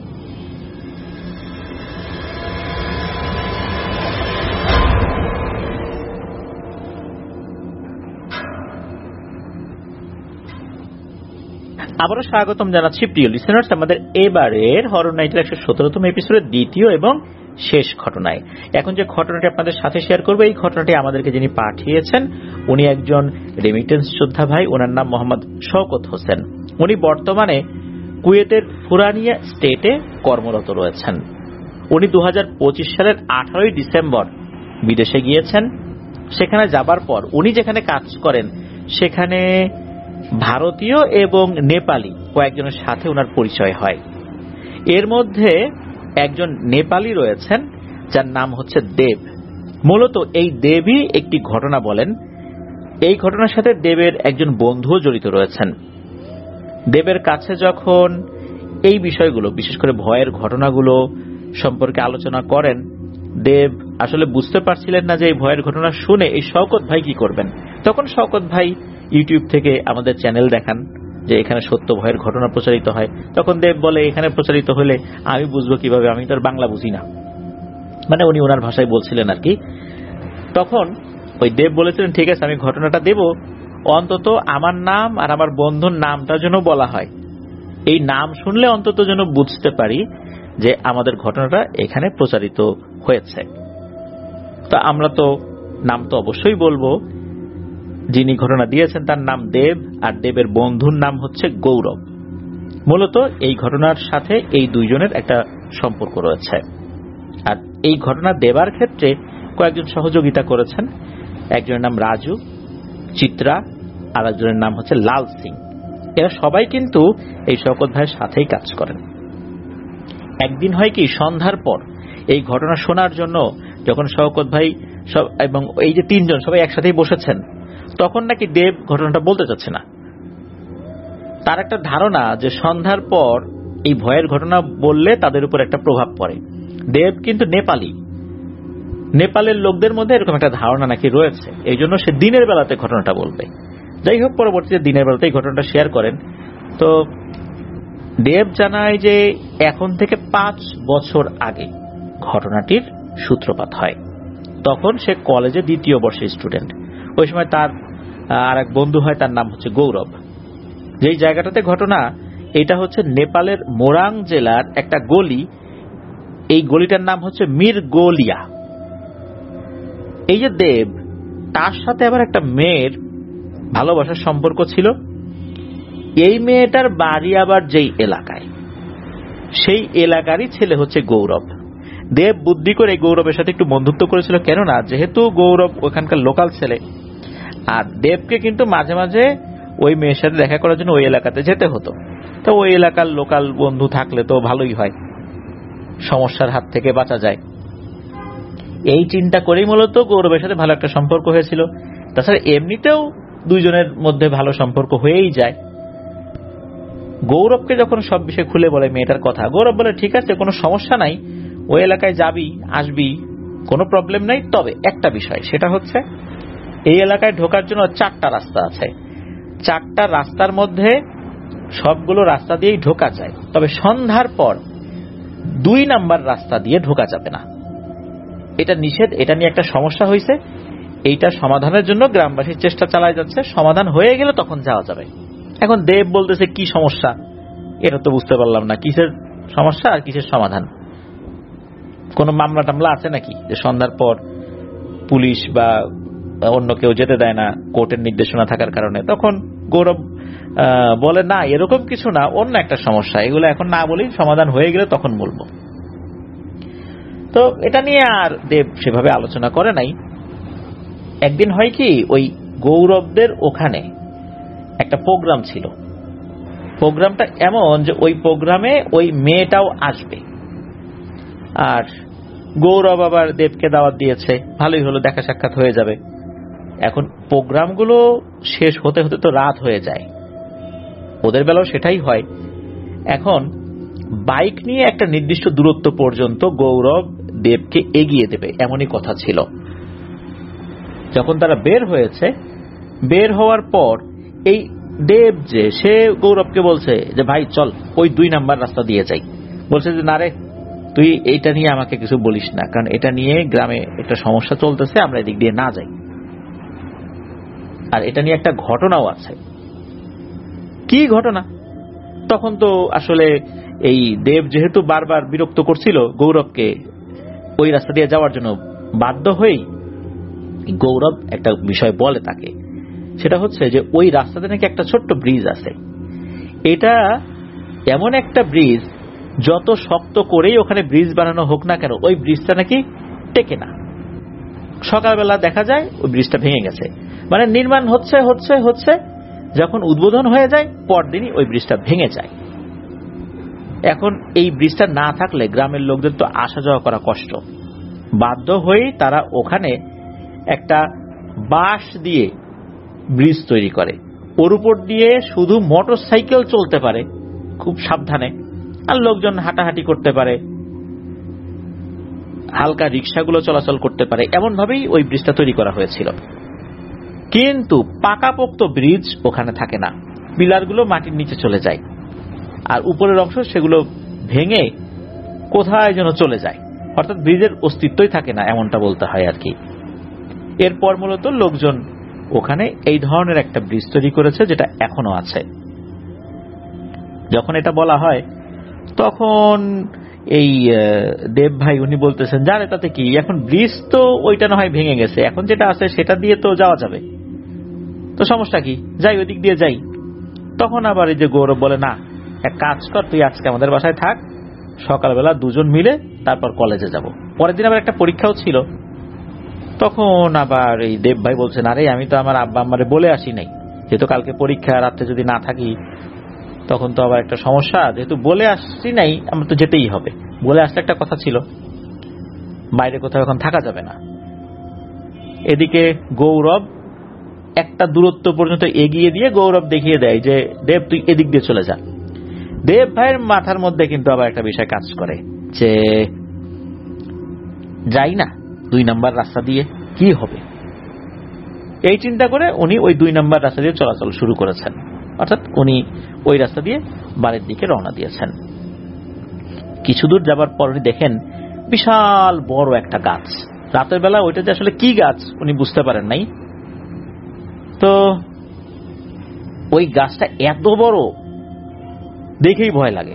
আবারও স্বাগতম জানাচ্ছি প্রিয় লিসেনার্স আমাদের এবারের হরর নাইটের একশো সতেরোতম এপিসোডের দ্বিতীয় এবং শেষ ঘটনায়। এখন যে ঘটনাটি আপনাদের সাথে শেয়ার করবো, এই ঘটনাটি আমাদেরকে যিনি পাঠিয়েছেন উনি একজন রেমিটেন্স যোদ্ধা ভাই। ওনার নাম মোহাম্মদ শওকত হোসেন। উনি বর্তমানে কুয়েতের ফুরানিয়া স্টেটে কর্মরত রয়েছেন। উনি দু হাজার পঁচিশ সালের আঠারোই ডিসেম্বর বিদেশে গিয়েছেন। সেখানে যাবার পর উনি যেখানে কাজ করেন সেখানে ভারতীয় এবং নেপালি কয়েকজনের সাথে ওনার পরিচয় হয়। এর মধ্যে একজন নেপালি রয়েছেন যার নাম হচ্ছে দেব। মূলত এই দেবই একটি ঘটনা বলেন। এই ঘটনার সাথে দেবের একজন বন্ধুও জড়িত রয়েছেন। দেবের কাছে যখন এই বিষয়গুলো, বিশেষ করে ভয়ের ঘটনাগুলো সম্পর্কে আলোচনা করেন, দেব আসলে বুঝতে পারছিলেন না যে এই ভয়ের ঘটনা শুনে এই শওকত ভাই কি করবেন। তখন শওকত ভাই ইউটিউব থেকে আমাদের চ্যানেল দেখান যে এখানে সত্য ভয়ের ঘটনা প্রচারিত হয়। তখন দেব বলে, এখানে প্রচারিত হলে আমি বুঝবো কিভাবে, আমি তো আর বাংলা বুঝি না। মানে উনি ওনার ভাষায় বলছিলেন আর কি। তখন ওই দেব বলেছিলেন, ঠিক আছে আমি ঘটনাটা দেব, অন্তত আমার নাম আর আমার বন্ধুর নামটা যেন বলা হয়। এই নাম শুনলে অন্তত যেন বুঝতে পারি যে আমাদের ঘটনাটা এখানে প্রচারিত হয়েছে। তো আমরা তো নাম তো অবশ্যই বলবো। যিনি ঘটনা দিয়েছেন তার নাম দেব, আর দেবের বন্ধুর নাম হচ্ছে গৌরব। মূলত এই ঘটনার সাথে এই দুইজনের একটা সম্পর্ক রয়েছে। আর এই ঘটনা দেবার ক্ষেত্রে কয়েকজন সহযোগিতা করেছেন। একজনের নাম রাজু, চিত্রা, আর একজনের নাম হচ্ছে লাল সিং। এরা সবাই কিন্তু এই শওকত ভাইয়ের সাথেই কাজ করেন। একদিন হয় কি, সন্ধ্যার পর এই ঘটনা শোনার জন্য যখন শওকত ভাই সব এবং এই যে তিনজন সবাই একসাথেই বসেছেন, তখন নাকি দেব ঘটনাটা বলতে চাচ্ছে না। তার একটা ধারণা যে সন্ধ্যার পর এই ভয়ের ঘটনা বললে তাদের উপর একটা প্রভাব পড়ে। দেব কিন্তু নেপালি, নেপালের লোকদের মধ্যে এরকম একটা ধারণা নাকি রয়েছে, এই জন্য সে দিনের বেলাতে ঘটনাটা বলবে। যাই হোক, পরবর্তীতে দিনের বেলাতে এই ঘটনাটা শেয়ার করেন। তো দেব জানায় যে এখন থেকে পাঁচ বছর আগে ঘটনাটির সূত্রপাত হয়। তখন সে কলেজে দ্বিতীয় বর্ষের স্টুডেন্ট। ওই সময় তার আর এক বন্ধু হয়, তার নাম হচ্ছে গৌরব। যেই জায়গাটাতে ঘটনা, এটা হচ্ছে নেপালের মোরাং জেলার একটা গলি। এই গলিটার নাম হচ্ছে মিরগোলিয়া। এই যে দেব, তার সাথে আবার একটা মেয়ের ভালোবাসার সম্পর্ক ছিল। এই মেয়েটার বাড়ি আবার যেই এলাকায়, সেই এলাকারই ছেলে হচ্ছে গৌরব। দেব বুদ্ধি করে গৌরবের সাথে একটু বন্ধুত্ব করেছিল, কেননা যেহেতু গৌরব ওখানকার লোকাল ছেলে, আর দেবকে কিন্তু মাঝে মাঝে ওই মেয়ের সাথে দেখা করার জন্য ওই এলাকাতে যেতে হতো। তো ওই এলাকার লোকাল বন্ধু থাকলে তো ভালোই হয়, সমস্যার হাত থেকে বাঁচা যায়। এই চিন্তা করেই মূলত গৌরবের সাথে ভালো একটা সম্পর্ক হয়েছিল। তাছাড়া এমনিতেও দুইজনের মধ্যে ভালো সম্পর্ক হয়েই যায়। গৌরবকে যখন সব বিষয় খুলে বলে মেয়েটার কথা, গৌরব বলে ঠিক আছে, কোনো সমস্যা নাই, ওই এলাকায় যাবি আসবি, কোনো প্রবলেম নাই। তবে একটা বিষয়, সেটা হচ্ছে এই এলাকায় ঢোকার জন্য চারটা রাস্তা আছে। চারটা রাস্তার মধ্যে সবগুলো রাস্তা দিয়েই ঢোকা যায়, তবে সন্ধ্যার পর দুই নাম্বার রাস্তা দিয়ে ঢোকা যাবে না। এটা নিষেধ, এটা নিয়ে একটা সমস্যা হয়েছে, এইটা সমাধানের জন্য গ্রামবাসীর চেষ্টা চালায় যাচ্ছে। সমাধান হয়ে গেলে তখন যাওয়া যাবে। এখন দেব বলতেছে কি সমস্যা, এটা তো বুঝতে পারলাম না, কিসের সমস্যা আর কিসের সমাধান? কোন মামলা টামলা আছে নাকি যে সন্ধ্যার পর পুলিশ বা অন্য কেউ যেতে দেয় না কোর্টের নির্দেশনা থাকার কারণে? তখন গৌরব বলে না, এরকম কিছু না, অন্য একটা সমস্যা, এগুলো এখন না বলেই সমাধান হয়ে গেলে তখন বলবো। তো এটা নিয়ে আর দেব সেভাবে আলোচনা করে নাই। একদিন হয় কি, ওই গৌরবদের ওখানে একটা প্রোগ্রাম ছিল। প্রোগ্রামটা এমন যে ওই প্রোগ্রামে ওই মেয়েটাও আসবে, আর গৌরব আবার দেবকে দাওয়াত দিয়েছে, ভালোই হলো, দেখা সাক্ষাৎ হয়ে যাবে। এখন প্রোগ্রামগুলো শেষ হতে হতে তো রাত হয়ে যায়, ওদের বেলাও সেটাই হয়। এখন বাইক নিয়ে একটা নির্দিষ্ট দূরত্ব পর্যন্ত গৌরব দেবকে এগিয়ে দেবে এমনই কথা ছিল। যখন তারা বের হয়েছে, বের হওয়ার পর এই দেব যে সে গৌরবকে বলছে যে ভাই চল ওই দুই নাম্বার রাস্তা দিয়ে যাই। বলছে যে না রে, তুই এইটা নিয়ে আমাকে কিছু বলিস না, কারণ এটা নিয়ে গ্রামে একটা সমস্যা চলতেছে, আমরা এদিক দিয়ে না যাই, আর এটা নিয়ে একটা ঘটনাও আছে। কি ঘটনা? তখন তো আসলে এই দেব যেহেতু বারবার বিরক্ত করছিল গৌরবকে ওই রাস্তা দিয়ে যাওয়ার জন্য, বাধ্য হয়েই গৌরব একটা বিষয় বলে তাকে, সেটা হচ্ছে যে ওই রাস্তাতে নাকি একটা ছোট্ট ব্রিজ আছে। এটা এমন একটা ব্রিজ, যত শক্ত করেই ওখানে ব্রিজ বানানো হোক না কেন, ওই ব্রিজটা নাকি টেকে না। সকালবেলা দেখা যায় ওই ব্রিজটা ভেঙে গেছে, মানে নির্মাণ হচ্ছে হচ্ছে হচ্ছে যখন উদ্বোধন হয়ে যায় পরদিনই ওই ব্রিজটা ভেঙে যায়। এখন এই ব্রিজটা না থাকলে গ্রামের লোকদের তো আসা যাওয়া করা কষ্ট। বাধ্য হয়ে তারা ওখানে একটা বাঁশ দিয়ে ব্রিজ তৈরি করে, ওর উপর দিয়ে শুধু মোটর সাইকেল চলতে পারে খুব সাবধানে, আর লোকজন হাঁটাহাঁটি করতে পারে, হালকা রিক্সাগুলো চলাচল করতে পারে, এমন ভাবেই ওই ব্রিজটা তৈরি করা হয়েছিল। কিন্তু পাকাপোক্ত ব্রিজ ওখানে থাকে না, পিলারগুলো মাটির নিচে চলে যায়, আর উপরের অংশ সেগুলো ভেঙে কোথায় যেন চলে যায়, অর্থাৎ ব্রিজের অস্তিত্বই থাকে না, এমনটা বলতে হয় আর কি। এরপর মূলত লোকজন ওখানে এই ধরনের একটা ব্রিজ তৈরি করেছে, যেটা এখনো আছে। যখন এটা বলা হয় তখন এই দেব ভাই উনি বলতেছেন, জানে তাতে কি, এখন ব্রিজ তো ওইটা না হয় ভেঙে গেছে, এখন যেটা আছে সেটা দিয়ে তো যাওয়া যাবে, তো সমস্যা কি, যাই ওই দিক দিয়ে যাই। তখন আবার এই যে গৌরব বলে, না এক কাজ কর, তুই আজকে আমাদের বাসায় থাক, সকালবেলা দুজন মিলে তারপর কলেজে যাব। পরের দিন আবার একটা পরীক্ষাও ছিল। তখন আবার এই দেব ভাই বলছেন, আরে আমি তো আমার আব্বা আম্মারে বলে আসি নাই, যেহেতু কালকে পরীক্ষা, রাত্রে যদি না থাকি তখন তো আবার একটা সমস্যা, যেহেতু বলে আসছি নাই আমার তো যেতেই হবে, বলে আসলে একটা কথা ছিল, বাইরে কোথাও এখন থাকা যাবে না। এদিকে গৌরব একটা দূরত্ব পর্যন্ত এগিয়ে দিয়ে গৌরব দেখিয়ে দেয় যে দেব তুই এদিক দিয়ে চলে যা। দেব ভাইয়ের মাথার মধ্যে কিন্তু আবার একটা বিষয় কাজ করে যে যাই না দুই নাম্বার রাস্তা দিয়ে, কি হবে, এই চিন্তা করে উনি ওই দুই নাম্বার রাস্তা দিয়ে চলাচল শুরু করেছেন, অর্থাৎ উনি ওই রাস্তা দিয়ে বাড়ির দিকে রওনা দিয়েছেন। কিছু দূর যাবার পর উনি দেখেন বিশাল বড় একটা গাছ। রাতের বেলা ওইটা যে আসলে কি গাছ উনি বুঝতে পারেন নাই। তো ওই গাছটা এত বড় দেখেই ভয় লাগে।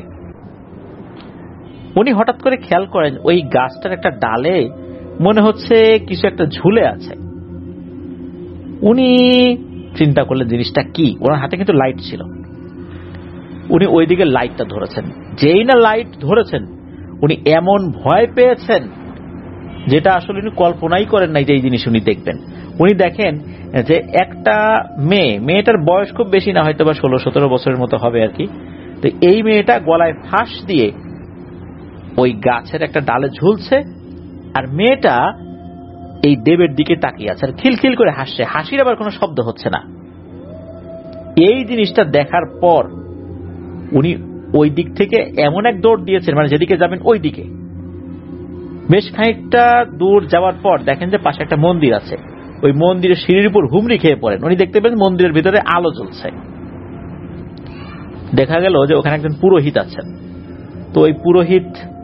উনি হঠাৎ করে খেয়াল করেন ওই গাছটার একটা ডালে মনে হচ্ছে কিছু একটা ঝুলে আছে। উনি চিন্তা করলেন জিনিসটা কি, ওনার হাতে কিন্তু লাইট ছিল, উনি ওইদিকে লাইটটা ধরেছেন। যেই না লাইট ধরেছেন উনি এমন ভয় পেয়েছেন যেটা আসলে উনি কল্পনাই করেন নাই যে এই জিনিস উনি দেখবেন। উনি দেখেন যে একটা মেয়ে, মেয়েটার বয়স খুব বেশি না, হয়তো বা ষোলো সতেরো বছরের মতো হবে আর কি। তো এই মেয়েটা গলায় ফাঁস দিয়ে ওই গাছের একটা ডালে ঝুলছে, আর মেয়েটা এই দেবের দিকে তাকিয়ে আছে আর খিলখিল করে হাসছে, হাসির আবার কোনো শব্দ হচ্ছে না। এই জিনিসটা দেখার পর উনি ওই দিক থেকে এমন এক দৌড় দিয়েছেন, মানে যেদিকে যাবেন ওই দিকে। বেশ খানিকটা দূর যাওয়ার পর দেখেন যে পাশে একটা মন্দির আছে, ওই মন্দিরের সিঁড়ির উপর হুমড়ি খেয়ে পড়েন। উনি দেখতে পেলেন মন্দিরের ভিতরে আলো জ্বলছে। দেখা গেল যে ওখানে একজন পুরোহিত আছেন। তো ওই পুরোহিত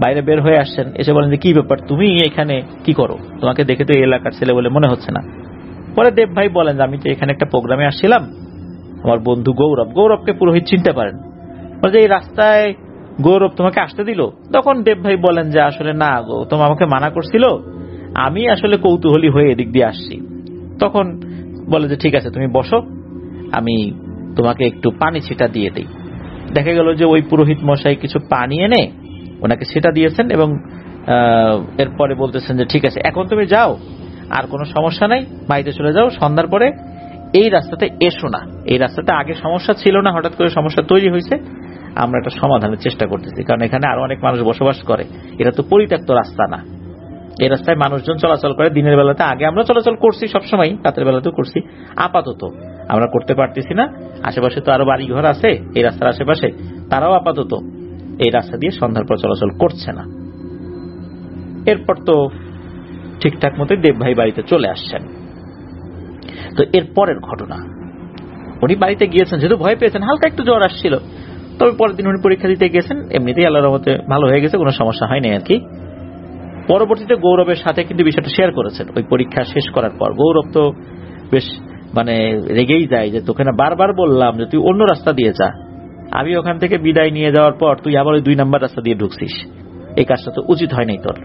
বাইরে বের হয়ে আসছেন, এসে বলেন যে কি ব্যাপার, তুমি এখানে কি করো, তোমাকে দেখে তো এই এলাকার ছেলে বলে মনে হচ্ছে না। পরে দেব ভাই বলেন যে আমি তো এখানে একটা প্রোগ্রামে আসছিলাম, আমার বন্ধু গৌরব, গৌরবকে পুরোহিত চিনতে পারেন, বলে যে এই রাস্তায় গৌরব তোমাকে আসতে দিল। তখন দেব ভাই বলেন যে আসলে না গো, তোমার আমাকে মানা করছিল, আমি আসলে কৌতূহলী হয়ে এদিক দিয়ে আসছি। তখন বলে যে ঠিক আছে তুমি বসো, আমি তোমাকে একটু পানি ছিটা দিয়ে দিই। দেখা গেল যে ওই পুরোহিত মশাই কিছু পানি এনে ওনাকে সেটা দিয়েছেন এবং এরপরে বলতেছেন যে ঠিক আছে এখন তুমি যাও, আর কোনো সমস্যা নাই, বাড়িতে চলে যাও, সন্ধ্যার পরে এই রাস্তাতে এসো না, এই রাস্তাতে আগে সমস্যা ছিল না, হঠাৎ করে সমস্যা তৈরি হয়েছে, আমরা একটা সমাধানের চেষ্টা করতেছি, কারণ এখানে আরো অনেক মানুষ বসবাস করে, এটা তো পরিত্যক্ত রাস্তা না, এই রাস্তায় মানুষজন চলাচল করে দিনের বেলাতে, আগে আমরা চলাচল করছি সবসময়, রাতের বেলাতেও করছি, আপাতত আমরা করতে পারতেছি না, আশেপাশে তো আরো বাড়ি ঘর আছে এই রাস্তার আশেপাশে, তারাও আপাতত এই রাস্তা দিয়ে সন্ধ্যার পর চলাচল করছে না। এরপর তো ঠিকঠাক মতো দেব ভাই বাড়িতে চলে আসছেন। তো এর পরের ঘটনা, উনি বাড়িতে গিয়েছেন, যেহেতু ভয় পেয়েছেন, হালকা একটু জ্বর আসছিল, তবে পরের দিন উনি পরীক্ষা দিতে গেছেন, এমনিতেই আল্লাহর রহমতে ভালো হয়ে গেছে, কোনো সমস্যা হয়নি আর কি। পরবর্তীতে গৌরবের সাথে কিন্তু বিষয়টা শেয়ার করেছেন ওই পরীক্ষা শেষ করার পর। গৌরব তো বেশ মানে রেগেই যায় যে তোকে না বারবার বললাম যে তুই অন্য রাস্তা দিয়ে যা, আমি ওখান থেকে বিদায় নিয়ে যাওয়ার পর তুই আবার ওই দুই নাম্বার রাস্তা দিয়ে ঢুকছিস, এই কাজটা তো উচিত হয় নাই তোর।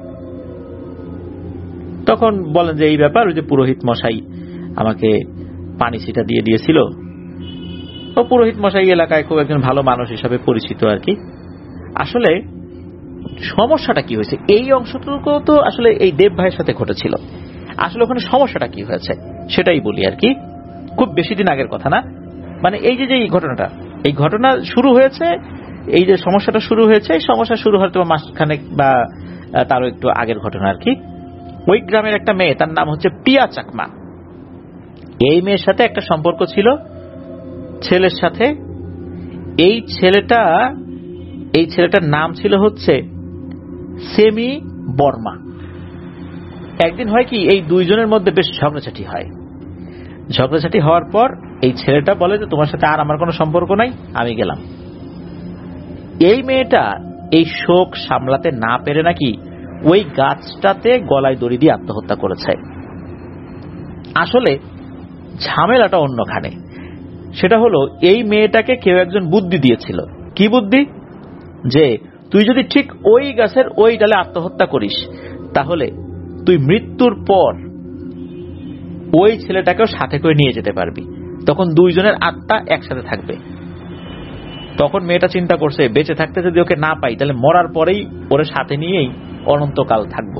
তখন বলেন যে এই ব্যাপার, ওই যে পুরোহিত মশাই আমাকে পানি ছিটা দিয়ে দিয়েছিল, ও পুরোহিত মশাই এলাকায় খুব একজন ভালো মানুষ হিসাবে পরিচিত আর কি। আসলে সমস্যাটা কি হয়েছে এই অংশটুকু তো আসলে এই দেব ভাইয়ের সাথে ঘটেছিল, আসলে ওখানে সমস্যাটা কি হয়েছে সেটাই বলি আর কি, খুব বেশি দিন আগের কথা না, মানে এই যে যে এই ঘটনাটা, এই ঘটনা শুরু হয়েছে, এই যে সমস্যাটা শুরু হয়েছে, এই সমস্যা শুরু হয়তো মাসখানেক বা তারও একটু আগের ঘটনা আর কি। ওই গ্রামের একটা মেয়ে, তার নাম হচ্ছে প্রিয়া চাকমা, এই মেয়ের সাথে একটা সম্পর্ক ছিল ছেলের সাথে, এই ছেলেটা এই ছেলেটার নাম ছিল হচ্ছে সেমি বর্মা। একদিন হয় কি, এই দুইজনের মধ্যে বেশ ঝগড়াঝাটি হয়, ঝগড়াঝাটি হওয়ার পর এই ছেলেটা বলে যে তোমার সাথে আর আমার কোনো সম্পর্ক নাই, আমি গেলাম। এই মেয়েটা এই শোক সামলাতে না পেরে নাকি ওই গাছটাতে গলায় দড়ি দিয়ে আত্মহত্যা করেছে। আসলে ঝামেলাটা অন্যখানে, সেটা হলো এই মেয়েটাকে কেউ একজন বুদ্ধি দিয়েছিল। কি বুদ্ধি? যে তুই যদি ঠিক ওই গাছের ওই ডালে আত্মহত্যা করিস তাহলে তুই মৃত্যুর পর ওই ছেলেটাকেও সাথে করে নিয়ে যেতে পারবি, তখন দুইজনের আত্মা একসাথে থাকবে। তখন মেয়েটা চিন্তা করছে বেঁচে থাকতে যদি ওকে না পাই তাহলে মরার পরেই ওর সাথে নিয়েই অনন্তকাল থাকবো।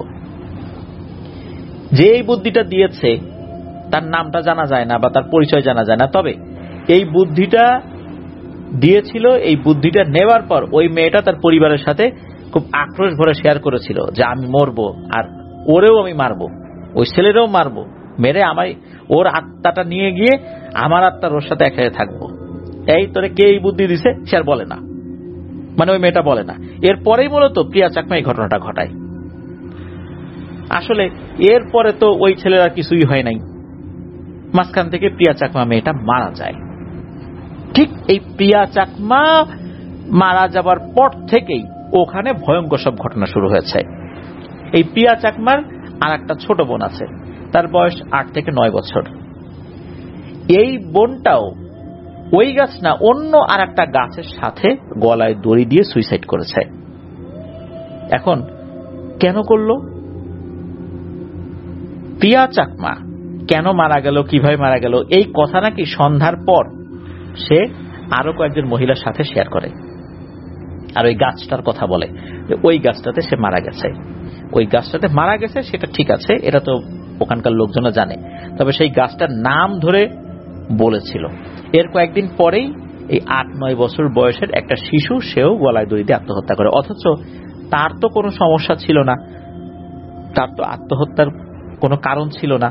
যে এই বুদ্ধিটা দিয়েছে তার নামটা জানা যায় না বা তার পরিচয় জানা যায় না, তবে এই বুদ্ধিটা দিয়েছিল, এই বুদ্ধিটা নেওয়ার পর ওই মেয়েটা তার পরিবারের সাথে খুব আক্রোশ ভরে শেয়ার করেছিল যে আমি মরবো, আর ওরেও আমি মারবো, ওই ছেলেরেও মারবো, মেরে আমায় ওর আত্মাটা নিয়ে গিয়ে আমার আত্মার ওর সাথে একসাথে থাকবো। এই তোরে কে এই বুদ্ধি দিছে সে আর বলে না, মানে ওই মেয়েটা বলে না। এরপরেই মূলত প্রিয়া চাকমা এই ঘটনাটা ঘটায়। আসলে এরপরে তো ওই ছেলের আর কিছুই হয় নাই, মাঝখান থেকে প্রিয়া চাকমা মেয়েটা মারা যায়। ঠিক এই প্রিয়া চাকমা মারা যাবার পর থেকেই ওখানে ভয়ঙ্কর সব ঘটনা শুরু হয়েছে। এই প্রিয়া চাকমার আর একটা ছোট বোন আছে, তার বয়স আট থেকে নয় বছর। এই বোনটাও ওই গাছ না অন্য আর একটা গাছের সাথে গলায় দড়ি দিয়ে সুইসাইড করেছে। এখন কেন করলো? প্রিয়া চাকমা কেন মারা গেল, কিভাবে মারা গেল, এই কথা নাকি সন্ধ্যার পর সে আরো কয়েকজন মহিলার সাথে শেয়ার করে, আর ওই গাছটার কথা বলে যে ওই গাছটাতে সে মারা গেছে। ওই গাছটাতে মারা গেছে সেটা ঠিক আছে, এটা তো ওখানকার লোকজনও জানে, তবে সেই গাছটার নাম ধরে বলেছিল। এর কয়েকদিন পরেই এই আট নয় বছর বয়সের একটা শিশু সেও গলায় দড়ি দিয়ে আত্মহত্যা করে, অথচ তার তো কোনো সমস্যা ছিল না, তার তো আত্মহত্যার কোনো কারণ ছিল না।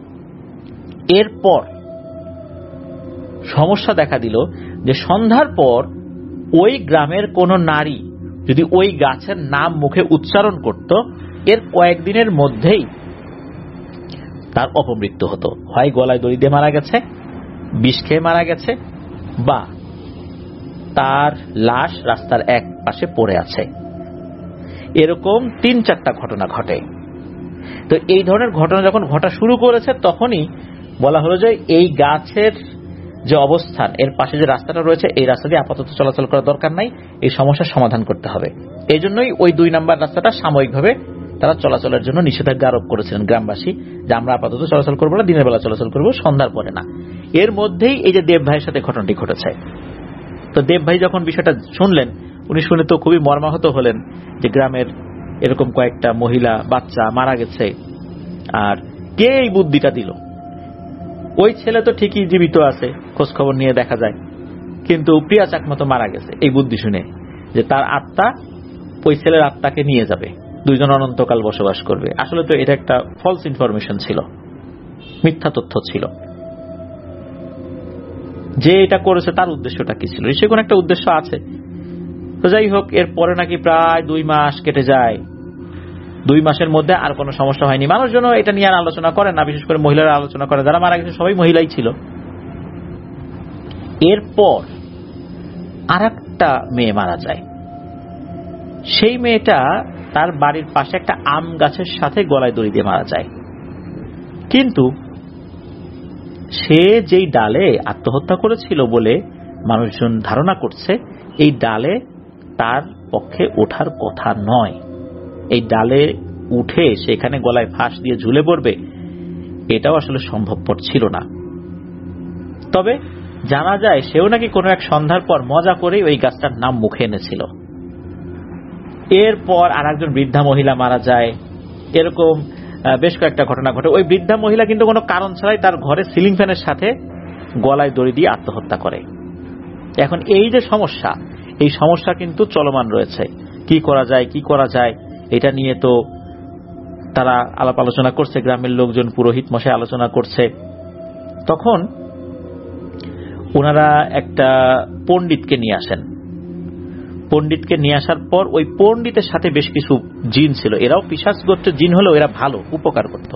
এরপর সমস্যা দেখা দিল যে সন্ধ্যার পর ওই গ্রামের কোন নারী যদি ওই গাছের নাম মুখে উচ্চারণ করত, এর কয়েকদিনের মধ্যেই তার অপমৃত্যু হতো। হয় গলায় দড়ি দিয়ে মারা গেছে, বিষ খেয়ে মারা গেছে, বা তার লাশ রাস্তার এক পাশে পড়ে আছে। এরকম তিন চারটা ঘটনা ঘটে। তো এই ধরনের ঘটনা যখন ঘটা শুরু করেছে তখনই বলা হলো যে এই গাছের যে অবস্থান, এর পাশে যে রাস্তাটা রয়েছে এই রাস্তা দিয়ে আপাতত চলাচল করার দরকার নাই, এই সমস্যার সমাধান করতে হবে। এই জন্যই ওই দুই নাম্বার রাস্তাটা সাময়িকভাবে তারা চলাচলের জন্য নিষেধাজ্ঞা আরোপ করেছিলেন গ্রামবাসী, যে আমরা আপাতত চলাচল করবো না, দিনের বেলা চলাচল করবো, সন্ধ্যার পরে না। এর মধ্যেই এই যে দেব ভাইয়ের সাথে ঘটনাটি ঘটেছে। তো দেব ভাই যখন বিষয়টা শুনলেন, উনি শুনে তো খুবই মর্মাহত হলেন যে গ্রামের এরকম কয়েকটা মহিলা বাচ্চা মারা গেছে, আর কে এই বুদ্ধিটা দিল। ওই ছেলে তো ঠিকই জীবিত আছে, খোঁজ খবর নিয়ে দেখা যায়, কিন্তু প্রিয়া চাকমা তো মারা গেছে। এই বুদ্ধি শুনে যে তার আত্মা ওই ছেলের আত্মাকে নিয়ে যাবে, দুইজন অনন্তকাল বসবাস করবে। আসলে তো এটা একটা ফলস ইনফরমেশন ছিল, মিথ্যা তথ্য ছিল। যে এটা করেছে তার উদ্দেশ্যটা কি ছিল, সে কোন একটা উদ্দেশ্য আছে। তো যাই হোক, এর পরে নাকি প্রায় দুই মাস কেটে যায়। দুই মাসের মধ্যে আর কোনো সমস্যা হয়নি। মানুষজন এটা নিয়ে আর আলোচনা করে না, বিশেষ করে মহিলারা আলোচনা করে, যারা মারা গেছে সবাই মহিলাই ছিল। এরপর আর একটা মেয়ে মারা যায়। সেই মেয়েটা তার বাড়ির পাশে একটা আম গাছের সাথে গলায় দড়ি দিয়ে মারা যায়। কিন্তু সে যেই ডালে আত্মহত্যা করেছিল বলে মানুষজন ধারণা করছে, এই ডালে তার পক্ষে ওঠার কথা নয়। এই ডালে উঠে সেখানে গলায় ফাঁস দিয়ে ঝুলে পড়বে, এটাও আসলে সম্ভবপর ছিল না। তবে জানা যায় সেও নাকি কোনো এক সন্ধ্যার পর মজা করে ওই গাছটার নাম মুখে এনেছিল। এরপর আর একজন বৃদ্ধা মহিলা মারা যায়। এরকম বেশ কয়েকটা ঘটনা ঘটে। ওই বৃদ্ধা মহিলা কিন্তু কোনো কারণ ছাড়াই তার ঘরে সিলিং ফ্যানের সাথে গলায় দড়ি দিয়ে আত্মহত্যা করে। এখন এই যে সমস্যা, এই সমস্যা কিন্তু চলমান রয়েছে। কি করা যায় কি করা যায় এটা নিয়ে তো তারা আলাপ আলোচনা করছে, গ্রামের লোকজন, পুরোহিত মশাই আলোচনা করছে। তখন ওনারা একটা পণ্ডিতকে নিয়ে আসেন। পণ্ডিতকে নিয়ে আসার পর ওই পণ্ডিতের সাথে বেশ কিছু জিন ছিল। এরাও পিশাচ গোত্রের জিন হলেও এরা ভালো উপকার করত।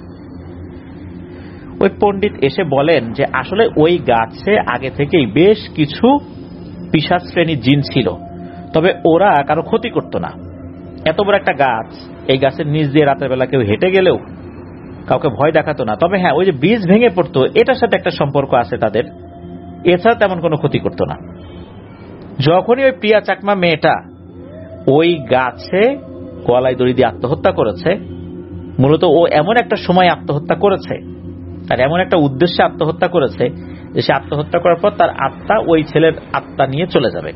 ওই পণ্ডিত এসে বলেন যে আসলে ওই গাছে আগে থেকেই বেশ কিছু পিশাচ শ্রেণীর জিন ছিল, তবে ওরা কারো ক্ষতি করত না। এত বড় একটা গাছ, এই গাছের নিচ দিয়ে রাতের বেলা কেউ হেঁটে গেলেও কাউকে ভয় দেখাতো না। তবে হ্যাঁ, ওই যে বীজ ভেঙে পড়তো, এটার সাথে একটা সম্পর্ক আছে তাদের, এছাড়া তেমন কোনো ক্ষতি করতো না। যখনই ওই প্রিয়া চাকমা মেয়েটা ওই গাছে গলায় দড়ি দিয়ে আত্মহত্যা করেছে, মূলত ও এমন একটা সময় আত্মহত্যা করেছে আর এমন একটা উদ্দেশ্যে আত্মহত্যা করেছে যে সে আত্মহত্যা করার পর তার আত্মা ওই ছেলের আত্মা নিয়ে চলে যাবে।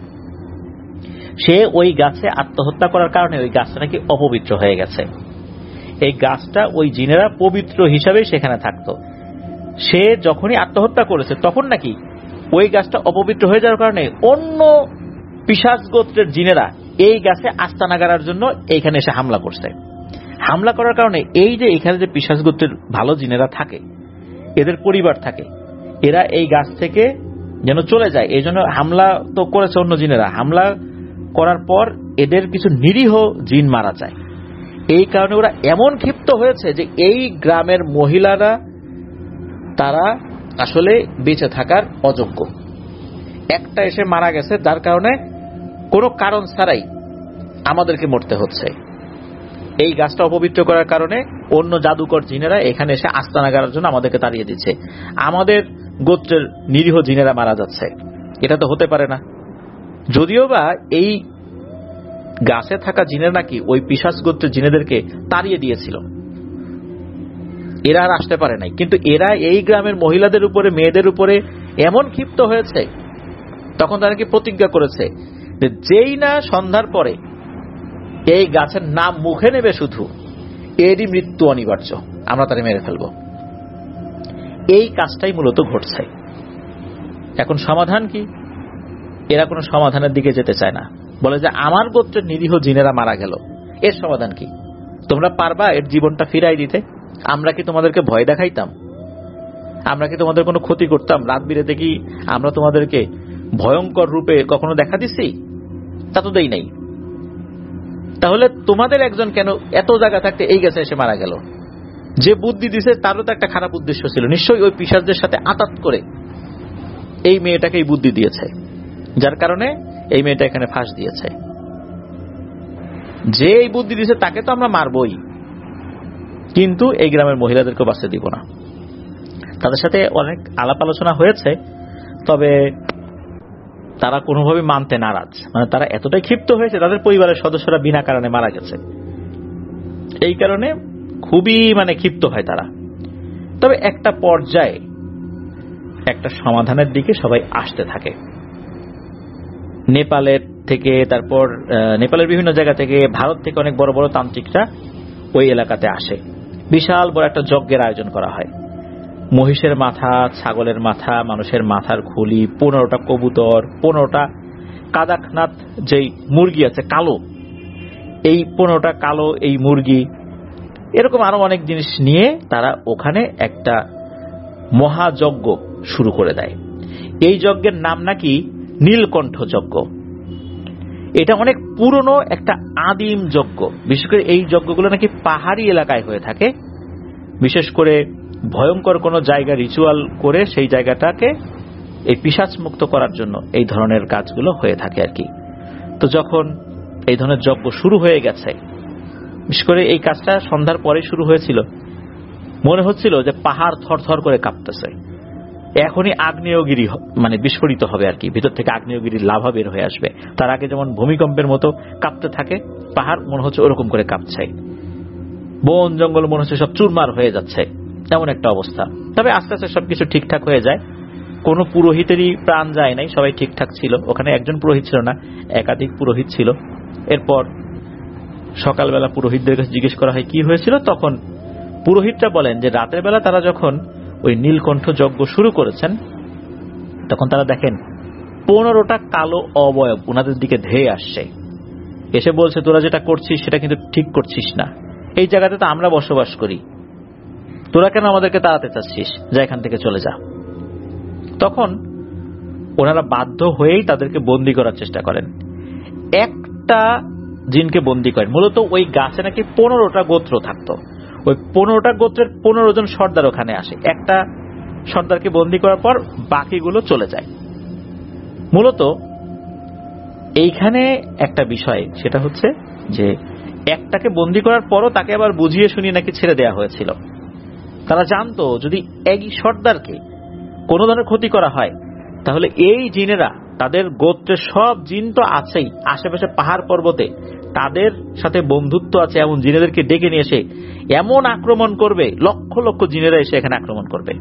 সে ওই গাছে আত্মহত্যা করার কারণে ওই গাছটা নাকি অপবিত্র হয়ে গেছে। এই গাছটা ওই জিনেরা পবিত্র হিসাবে সেখানে থাকতো। সে যখনই আত্মহত্যা করেছে তখন নাকি ওই গাছটা অপবিত্র হয়ে যাওয়ার কারণে অন্য পিশাচ গোত্রের জিনেরা এই গাছে আস্তানা গাড়ার জন্য এইখানে এসে হামলা করছে। হামলা করার কারণে এই যে এখানে যে পিশাচ গোত্রের ভালো জিনেরা থাকে, এদের পরিবার থাকে, এরা এই গাছ থেকে যেন চলে যায়, এই জন্য হামলা তো করেছে অন্য জিনেরা। হামলা করার পর এদের কিছু নিরীহ জিন মারা যায়। এই কারণে ওরা এমন ক্ষিপ্ত হয়েছে যে এই গ্রামের মহিলারা তারা আসলে বেঁচে থাকার অযোগ্য। একটা এসে মারা গেছে, যার কারণে কোনো কারণ ছাড়াই আমাদেরকে মরতে হচ্ছে। এই গাছটা অপবিত্র করার কারণে অন্য জাদুকর জিনেরা এখানে এসে আস্তানা গাড়ার জন্য আমাদেরকে তাড়িয়ে দিচ্ছে। আমাদের গোত্রের নিরীহ জিনেরা মারা যাচ্ছে, এটা তো হতে পারে না। যদিও বা এই গাছে থাকা জিনের নাকি ওই পিশাচ গোত্রের জিনেদেরকে তাড়িয়ে দিয়েছিল, এরা আর আসতে পারে নাই, কিন্তু এরা এই গ্রামের মহিলাদের উপরে, মেয়েদের উপরে এমন ক্ষিপ্ত হয়েছে, তখন তারা কি প্রতিজ্ঞা করেছে যে যেই না সন্ধ্যার পরে এই গাছের নাম মুখে নেবে শুধু, এরই মৃত্যু অনিবার্য, আমরা তারে মেরে ফেলব। এই কাজটাই মূলত ঘটছে। এখন সমাধান কি? এরা কোনো সমাধানের দিকে যেতে চায় না, বলে যে আমার গোত্রের নিরীহ জিনেরা মারা গেল, এর সমাধান কি? তোমরা পারবা এর জীবনটা ফিরাই দিতে? আমরা কি তোমাদেরকে ভয় দেখাইতাম? আমরা কি তোমাদের কোনো ক্ষতি করতাম? রাত বিরেতে কি আমরা তোমাদেরকে ভয়ঙ্কর রূপে কখনো দেখা দিছি? তা তো দেই নাই। তাহলে তোমাদের একজন কেন এত জায়গা থাকতে এই গাছে এসে মারা গেল? যে বুদ্ধি দিছে তারও তো একটা খারাপ উদ্দেশ্য ছিল। নিশ্চয়ই ওই পিশাচদের সাথে আতাত করে এই মেয়েটাকে এই বুদ্ধি দিয়েছে, যার কারণে এই মেয়েটা এখানে ফাঁস দিয়েছে। যে এই বুদ্ধি দিয়েছে তাকে তো আমরা মারবই, কিন্তু এই গ্রামের মহিলাদেরকে বাঁচতে দিব না। তাদের সাথে অনেক আলাপ আলোচনা হয়েছে, তবে তারা কোনোভাবে মানতে নারাজ। মানে তারা এতটাই ক্ষিপ্ত হয়েছে, তাদের পরিবারের সদস্যরা বিনা কারণে মারা গেছে, এই কারণে খুবই মানে ক্ষিপ্ত হয় তারা। তবে একটা পর্যায়ে একটা সমাধানের দিকে সবাই আসতে থাকে। নেপালের থেকে, তারপর নেপালের বিভিন্ন জায়গা থেকে, ভারত থেকে অনেক বড় বড় তান্ত্রিকরা ওই এলাকাতে আসে। বিশাল বড় একটা যজ্ঞের আয়োজন করা হয়। মহিষের মাথা, ছাগলের মাথা, মানুষের মাথার খুলি, পনেরোটা কবুতর, পনেরোটা কাদাকনাথ যেই মুরগি আছে কালো, এই পনেরোটা কালো এই মুরগি, এরকম আরো অনেক জিনিস নিয়ে তারা ওখানে একটা মহাযজ্ঞ শুরু করে দেয়। এই যজ্ঞের নাম নাকি নীলকণ্ঠ যজ্ঞ। এটা অনেক পুরনো একটা আদিম যজ্ঞ। বিশেষ করে এই যজ্ঞগুলো নাকি পাহাড়ি এলাকায় হয়ে থাকে। বিশেষ করে ভয়ঙ্কর কোন জায়গা রিচুয়াল করে সেই জায়গাটাকে এই পিশাচ মুক্ত করার জন্য এই ধরনের কাজগুলো হয়ে থাকে আর কি। তো যখন এই ধরনের যজ্ঞ শুরু হয়ে গেছে, বিশেষ করে এই কাজটা সন্ধ্যার পরে শুরু হয়েছিল, মনে হচ্ছিল যে পাহাড় থরথর করে কাঁপতেছে, এখনই আগ্নেয়গিরি মানে বিস্ফোরিত হবে আর কি, ভিতর থেকে আগ্নেয়গিরির লাভা বের হয়ে আসবে। তার আগে যেমন ভূমিকম্পের মতো কাঁপতে থাকে পাহাড়, মনে হচ্ছে ওরকম করে কাঁপছে। বন জঙ্গল মনে হচ্ছে সব চুরমার হয়ে যাচ্ছে, এমন একটা অবস্থা। তবে আস্তে আস্তে সবকিছু ঠিকঠাক হয়ে যায়। কোনো পুরোহিতেরই প্রাণ যায় নাই, সবাই ঠিকঠাক ছিল। ওখানে একজন পুরোহিত ছিল না, একাধিক পুরোহিত ছিল। এরপর সকালবেলা পুরোহিতদের কাছে জিজ্ঞেস করা হয় কি হয়েছিল। তখন পুরোহিতরা বলেন যে রাতের বেলা তারা যখন ওই নীলকণ্ঠ যজ্ঞ শুরু করেছেন, তখন তারা দেখেন পনেরোটা কালো অবয়ব ওনাদের দিকে ধেয়ে আসছে, এসে বলছে তোরা যেটা করছিস সেটা কিন্তু ঠিক করছিস না, এই জায়গাতে তো আমরা বসবাস করি, তোরা কেন আমাদেরকে তাড়াতে চাচ্ছিস, যা এখান থেকে চলে যা। তখন ওনারা বাধ্য হয়েই তাদেরকে বন্দী করার চেষ্টা করেন। একটা জিনকে বন্দী করেন। মূলত ওই গাছে নাকি পনেরোটা গোত্র থাকতো, ওই পনেরোটা গোত্রের পনেরো জন সর্দার ওখানে আসে। একটা সর্দারকে বন্দী করার পর বাকিগুলো চলে যায়। মূলত এইখানে একটা বিষয়, সেটা হচ্ছে যে একটাকে বন্দী করার পরও তাকে আবার বুঝিয়ে শুনিয়ে নাকি ছেড়ে দেওয়া হয়েছিল। তারা জানতো যদি এই সর্দারকে কোনো ধরনের ক্ষতি করা হয় তাহলে এই জিনেরা, তাদের গোত্রের সব জিন তো আছেই আশেপাশে পাহাড় পর্বতে, তাদের সাথে বন্ধুত্ব আছে এমন জিনেদেরকে ডেকে নিয়ে এসে এমন আক্রমণ করবে, লক্ষ লক্ষ জিনেরা এসে এখানে আক্রমণ করবে।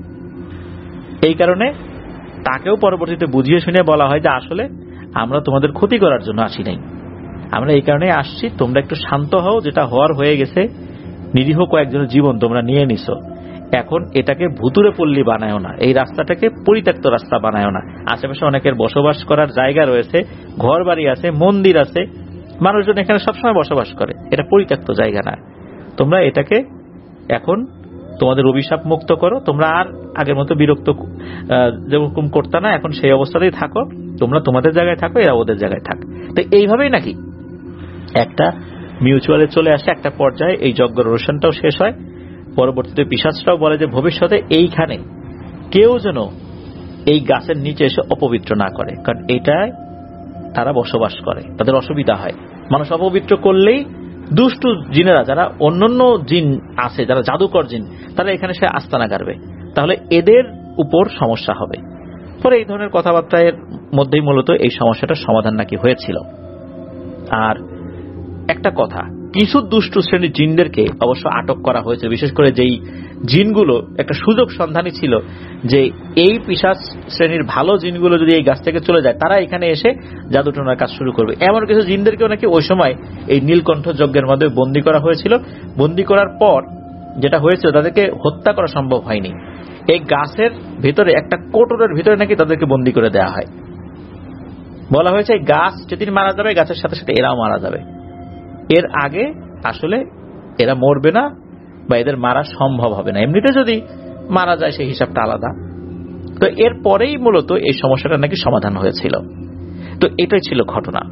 এই কারণে তাকেও পরবর্তীতে বুঝিয়ে শুনে বলা হয় যে আসলে আমরা তোমাদের ক্ষতি করার জন্য আসি নাই, আমরা এই কারণে আসছি, তোমরা একটু শান্ত হও, যেটা হওয়ার হয়ে গেছে, নিরীহ কয়েকজনের জীবন তোমরা নিয়ে নিছো, এখন এটাকে ভুতুরে পল্লী বানায়ও না, এই রাস্তাটাকে পরিত্যক্ত রাস্তা বানায়ও না। আশেপাশে অনেকের বসবাস করার জায়গা রয়েছে, ঘর বাড়ি আছে, মন্দির আছে, মানুষজন এখানে সবসময় বসবাস করে, এটা পরিত্যক্ত জায়গা না। তোমরা এটাকে এখন তোমাদের অভিশাপ মুক্ত করো, তোমরা আর আগের মতো বিরক্ত যেরকম করতে না, এখন সেই অবস্থাতেই থাকো, তোমরা তোমাদের জায়গায় থাকো, এরা ওদের জায়গায় থাক। তো এইভাবেই নাকি একটা মিউচুয়ালে চলে আসে। একটা পর্যায়ে এই যজ্ঞের অনুষ্ঠানটাও শেষ হয়। পরবর্তীতে পিশাচটাও বলে যে ভবিষ্যতে এইখানে কেউ যেন এই গাছের নিচে এসে অপবিত্র না করে, কারণ এটাই তারা বসবাস করে, তাদের অসুবিধা হয়। মানুষ অপবিত্র করলেই দুষ্টু জিনেরা, যারা অন্যান্য জিন আছে, যারা জাদুকর জিন, তারা এখানে সে আস্তানা গাড়বে, তাহলে এদের উপর সমস্যা হবে। পরে এই ধরনের কথাবার্তার মধ্যেই মূলত এই সমস্যাটার সমাধান নাকি হয়েছিল। আর একটা কথা, কিছু দুষ্টু শ্রেণীর জিনদেরকে অবশ্য আটক করা হয়েছে, বিশেষ করে যেই জিনগুলো একটা সুযোগ সন্ধানী ছিল যে এই পিশাচ শ্রেণীর ভালো জিনগুলো যদি এই গাছ থেকে চলে যায়, তারা এখানে এসে জাদুটোনার কাজ শুরু করবে। এমন কিছু জিনদেরকেও নাকি ওই সময় এই নীলকণ্ঠ যজ্ঞের মধ্যে বন্দী করা হয়েছিল। বন্দী করার পর যেটা হয়েছিল, তাদেরকে হত্যা করা সম্ভব হয়নি। এই গাছের ভিতরে একটা কোটরের ভিতরে নাকি তাদেরকে বন্দী করে দেওয়া হয়। বলা হয়েছে এই গাছ যেদিন মারা যাবে, গাছের সাথে সাথে এরাও মারা যাবে, এর আগে আসলে এরা মরবে না বা এদের মারা সম্ভব হবে না। এমনিতে যদি মারা যায় সেই হিসাবটা আলাদা। তো এর পরেই মূলত এই সমস্যাটা নাকি সমাধান হয়েছিল। তো এটাই ছিল ঘটনা।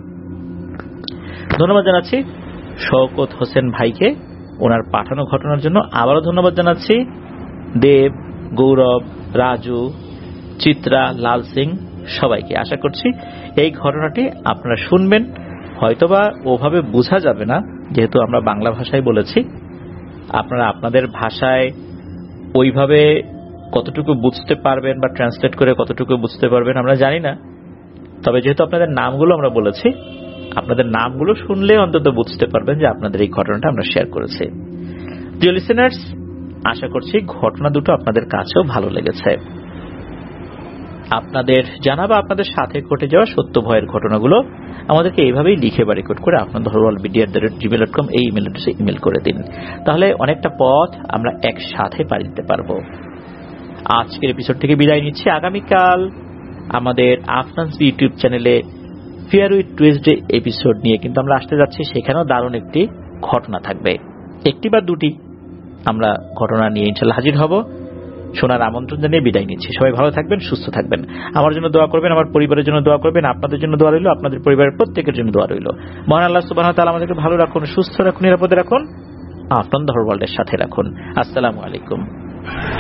ধন্যবাদ জানাচ্ছি শওকত হোসেন ভাইকে ওনার পাঠানো ঘটনার জন্য। আবারও ধন্যবাদ জানাচ্ছি দেব, গৌরব, রাজু, চিত্রা, লাল সিং সবাইকে। আশা করছি এই ঘটনাটি আপনারা শুনবেন, হয়তোবা ওভাবে বোঝা যাবে না, যেহেতু আমরা বাংলা ভাষায় বলেছি। আপনারা আপনাদের ভাষায় ওইভাবে কতটুকু বুঝতে পারবেন বা ট্রান্সলেট করে কতটুকু বুঝতে পারবেন আমরা জানি না। তবে যেহেতু আপনাদের নামগুলো আমরা বলেছি, আপনাদের নামগুলো শুনলে অন্তত বুঝতে পারবেন যে আপনাদের এই ঘটনাটা আমরা শেয়ার করেছি। ডিয়ার লিসেনার্স, আশা করছি ঘটনা দুটো আপনাদের কাছেও ভালো লেগেছে। আপনাদের জানা বা আপনাদের সাথে ঘটে যাওয়া সত্য ভয়ের ঘটনাগুলো আমাদেরকে এইভাবেই লিখে বা রেকর্ড করে আপনার ধরওয়াল BD at the rate gmail dot com এই ইমেল অ্যাড্রেসে ইমেল করে দিন। তাহলে অনেকটা পথ আমরা একসাথে পাড়ি দিতে পারবো। আজকের এপিসোড থেকে বিদায় নিচ্ছি। আগামীকাল আমাদের আফনান্স ইউটিউব চ্যানেলে ফিয়ার উইথ টুইসডে এপিসোড নিয়ে কিন্তু আমরা আসতে যাচ্ছি। সেখানেও দারুণ একটি ঘটনা থাকবে, একটি বা দুটি আমরা ঘটনা নিয়ে ইনশাআল্লাহ হাজির হব। শোনার আমন্ত্রণ জানিয়ে বিদায় নিচ্ছি। সবাই ভালো থাকবেন, সুস্থ থাকবেন। আমার জন্য দোয়া করবেন, আমার পরিবারের জন্য দোয়া করবেন, আপনাদের জন্য দোয়া রইল, আপনাদের পরিবারের প্রত্যেকের জন্য দোয়া রইল। মহান আল্লাহ সুবহানাহু ওয়া তাআলা আমাদেরকে ভালো রাখুন, সুস্থ রাখুন, নিরাপদে রাখুন, আপনার ধরওয়ালের সাথে রাখুন। আসসালামু আলাইকুম।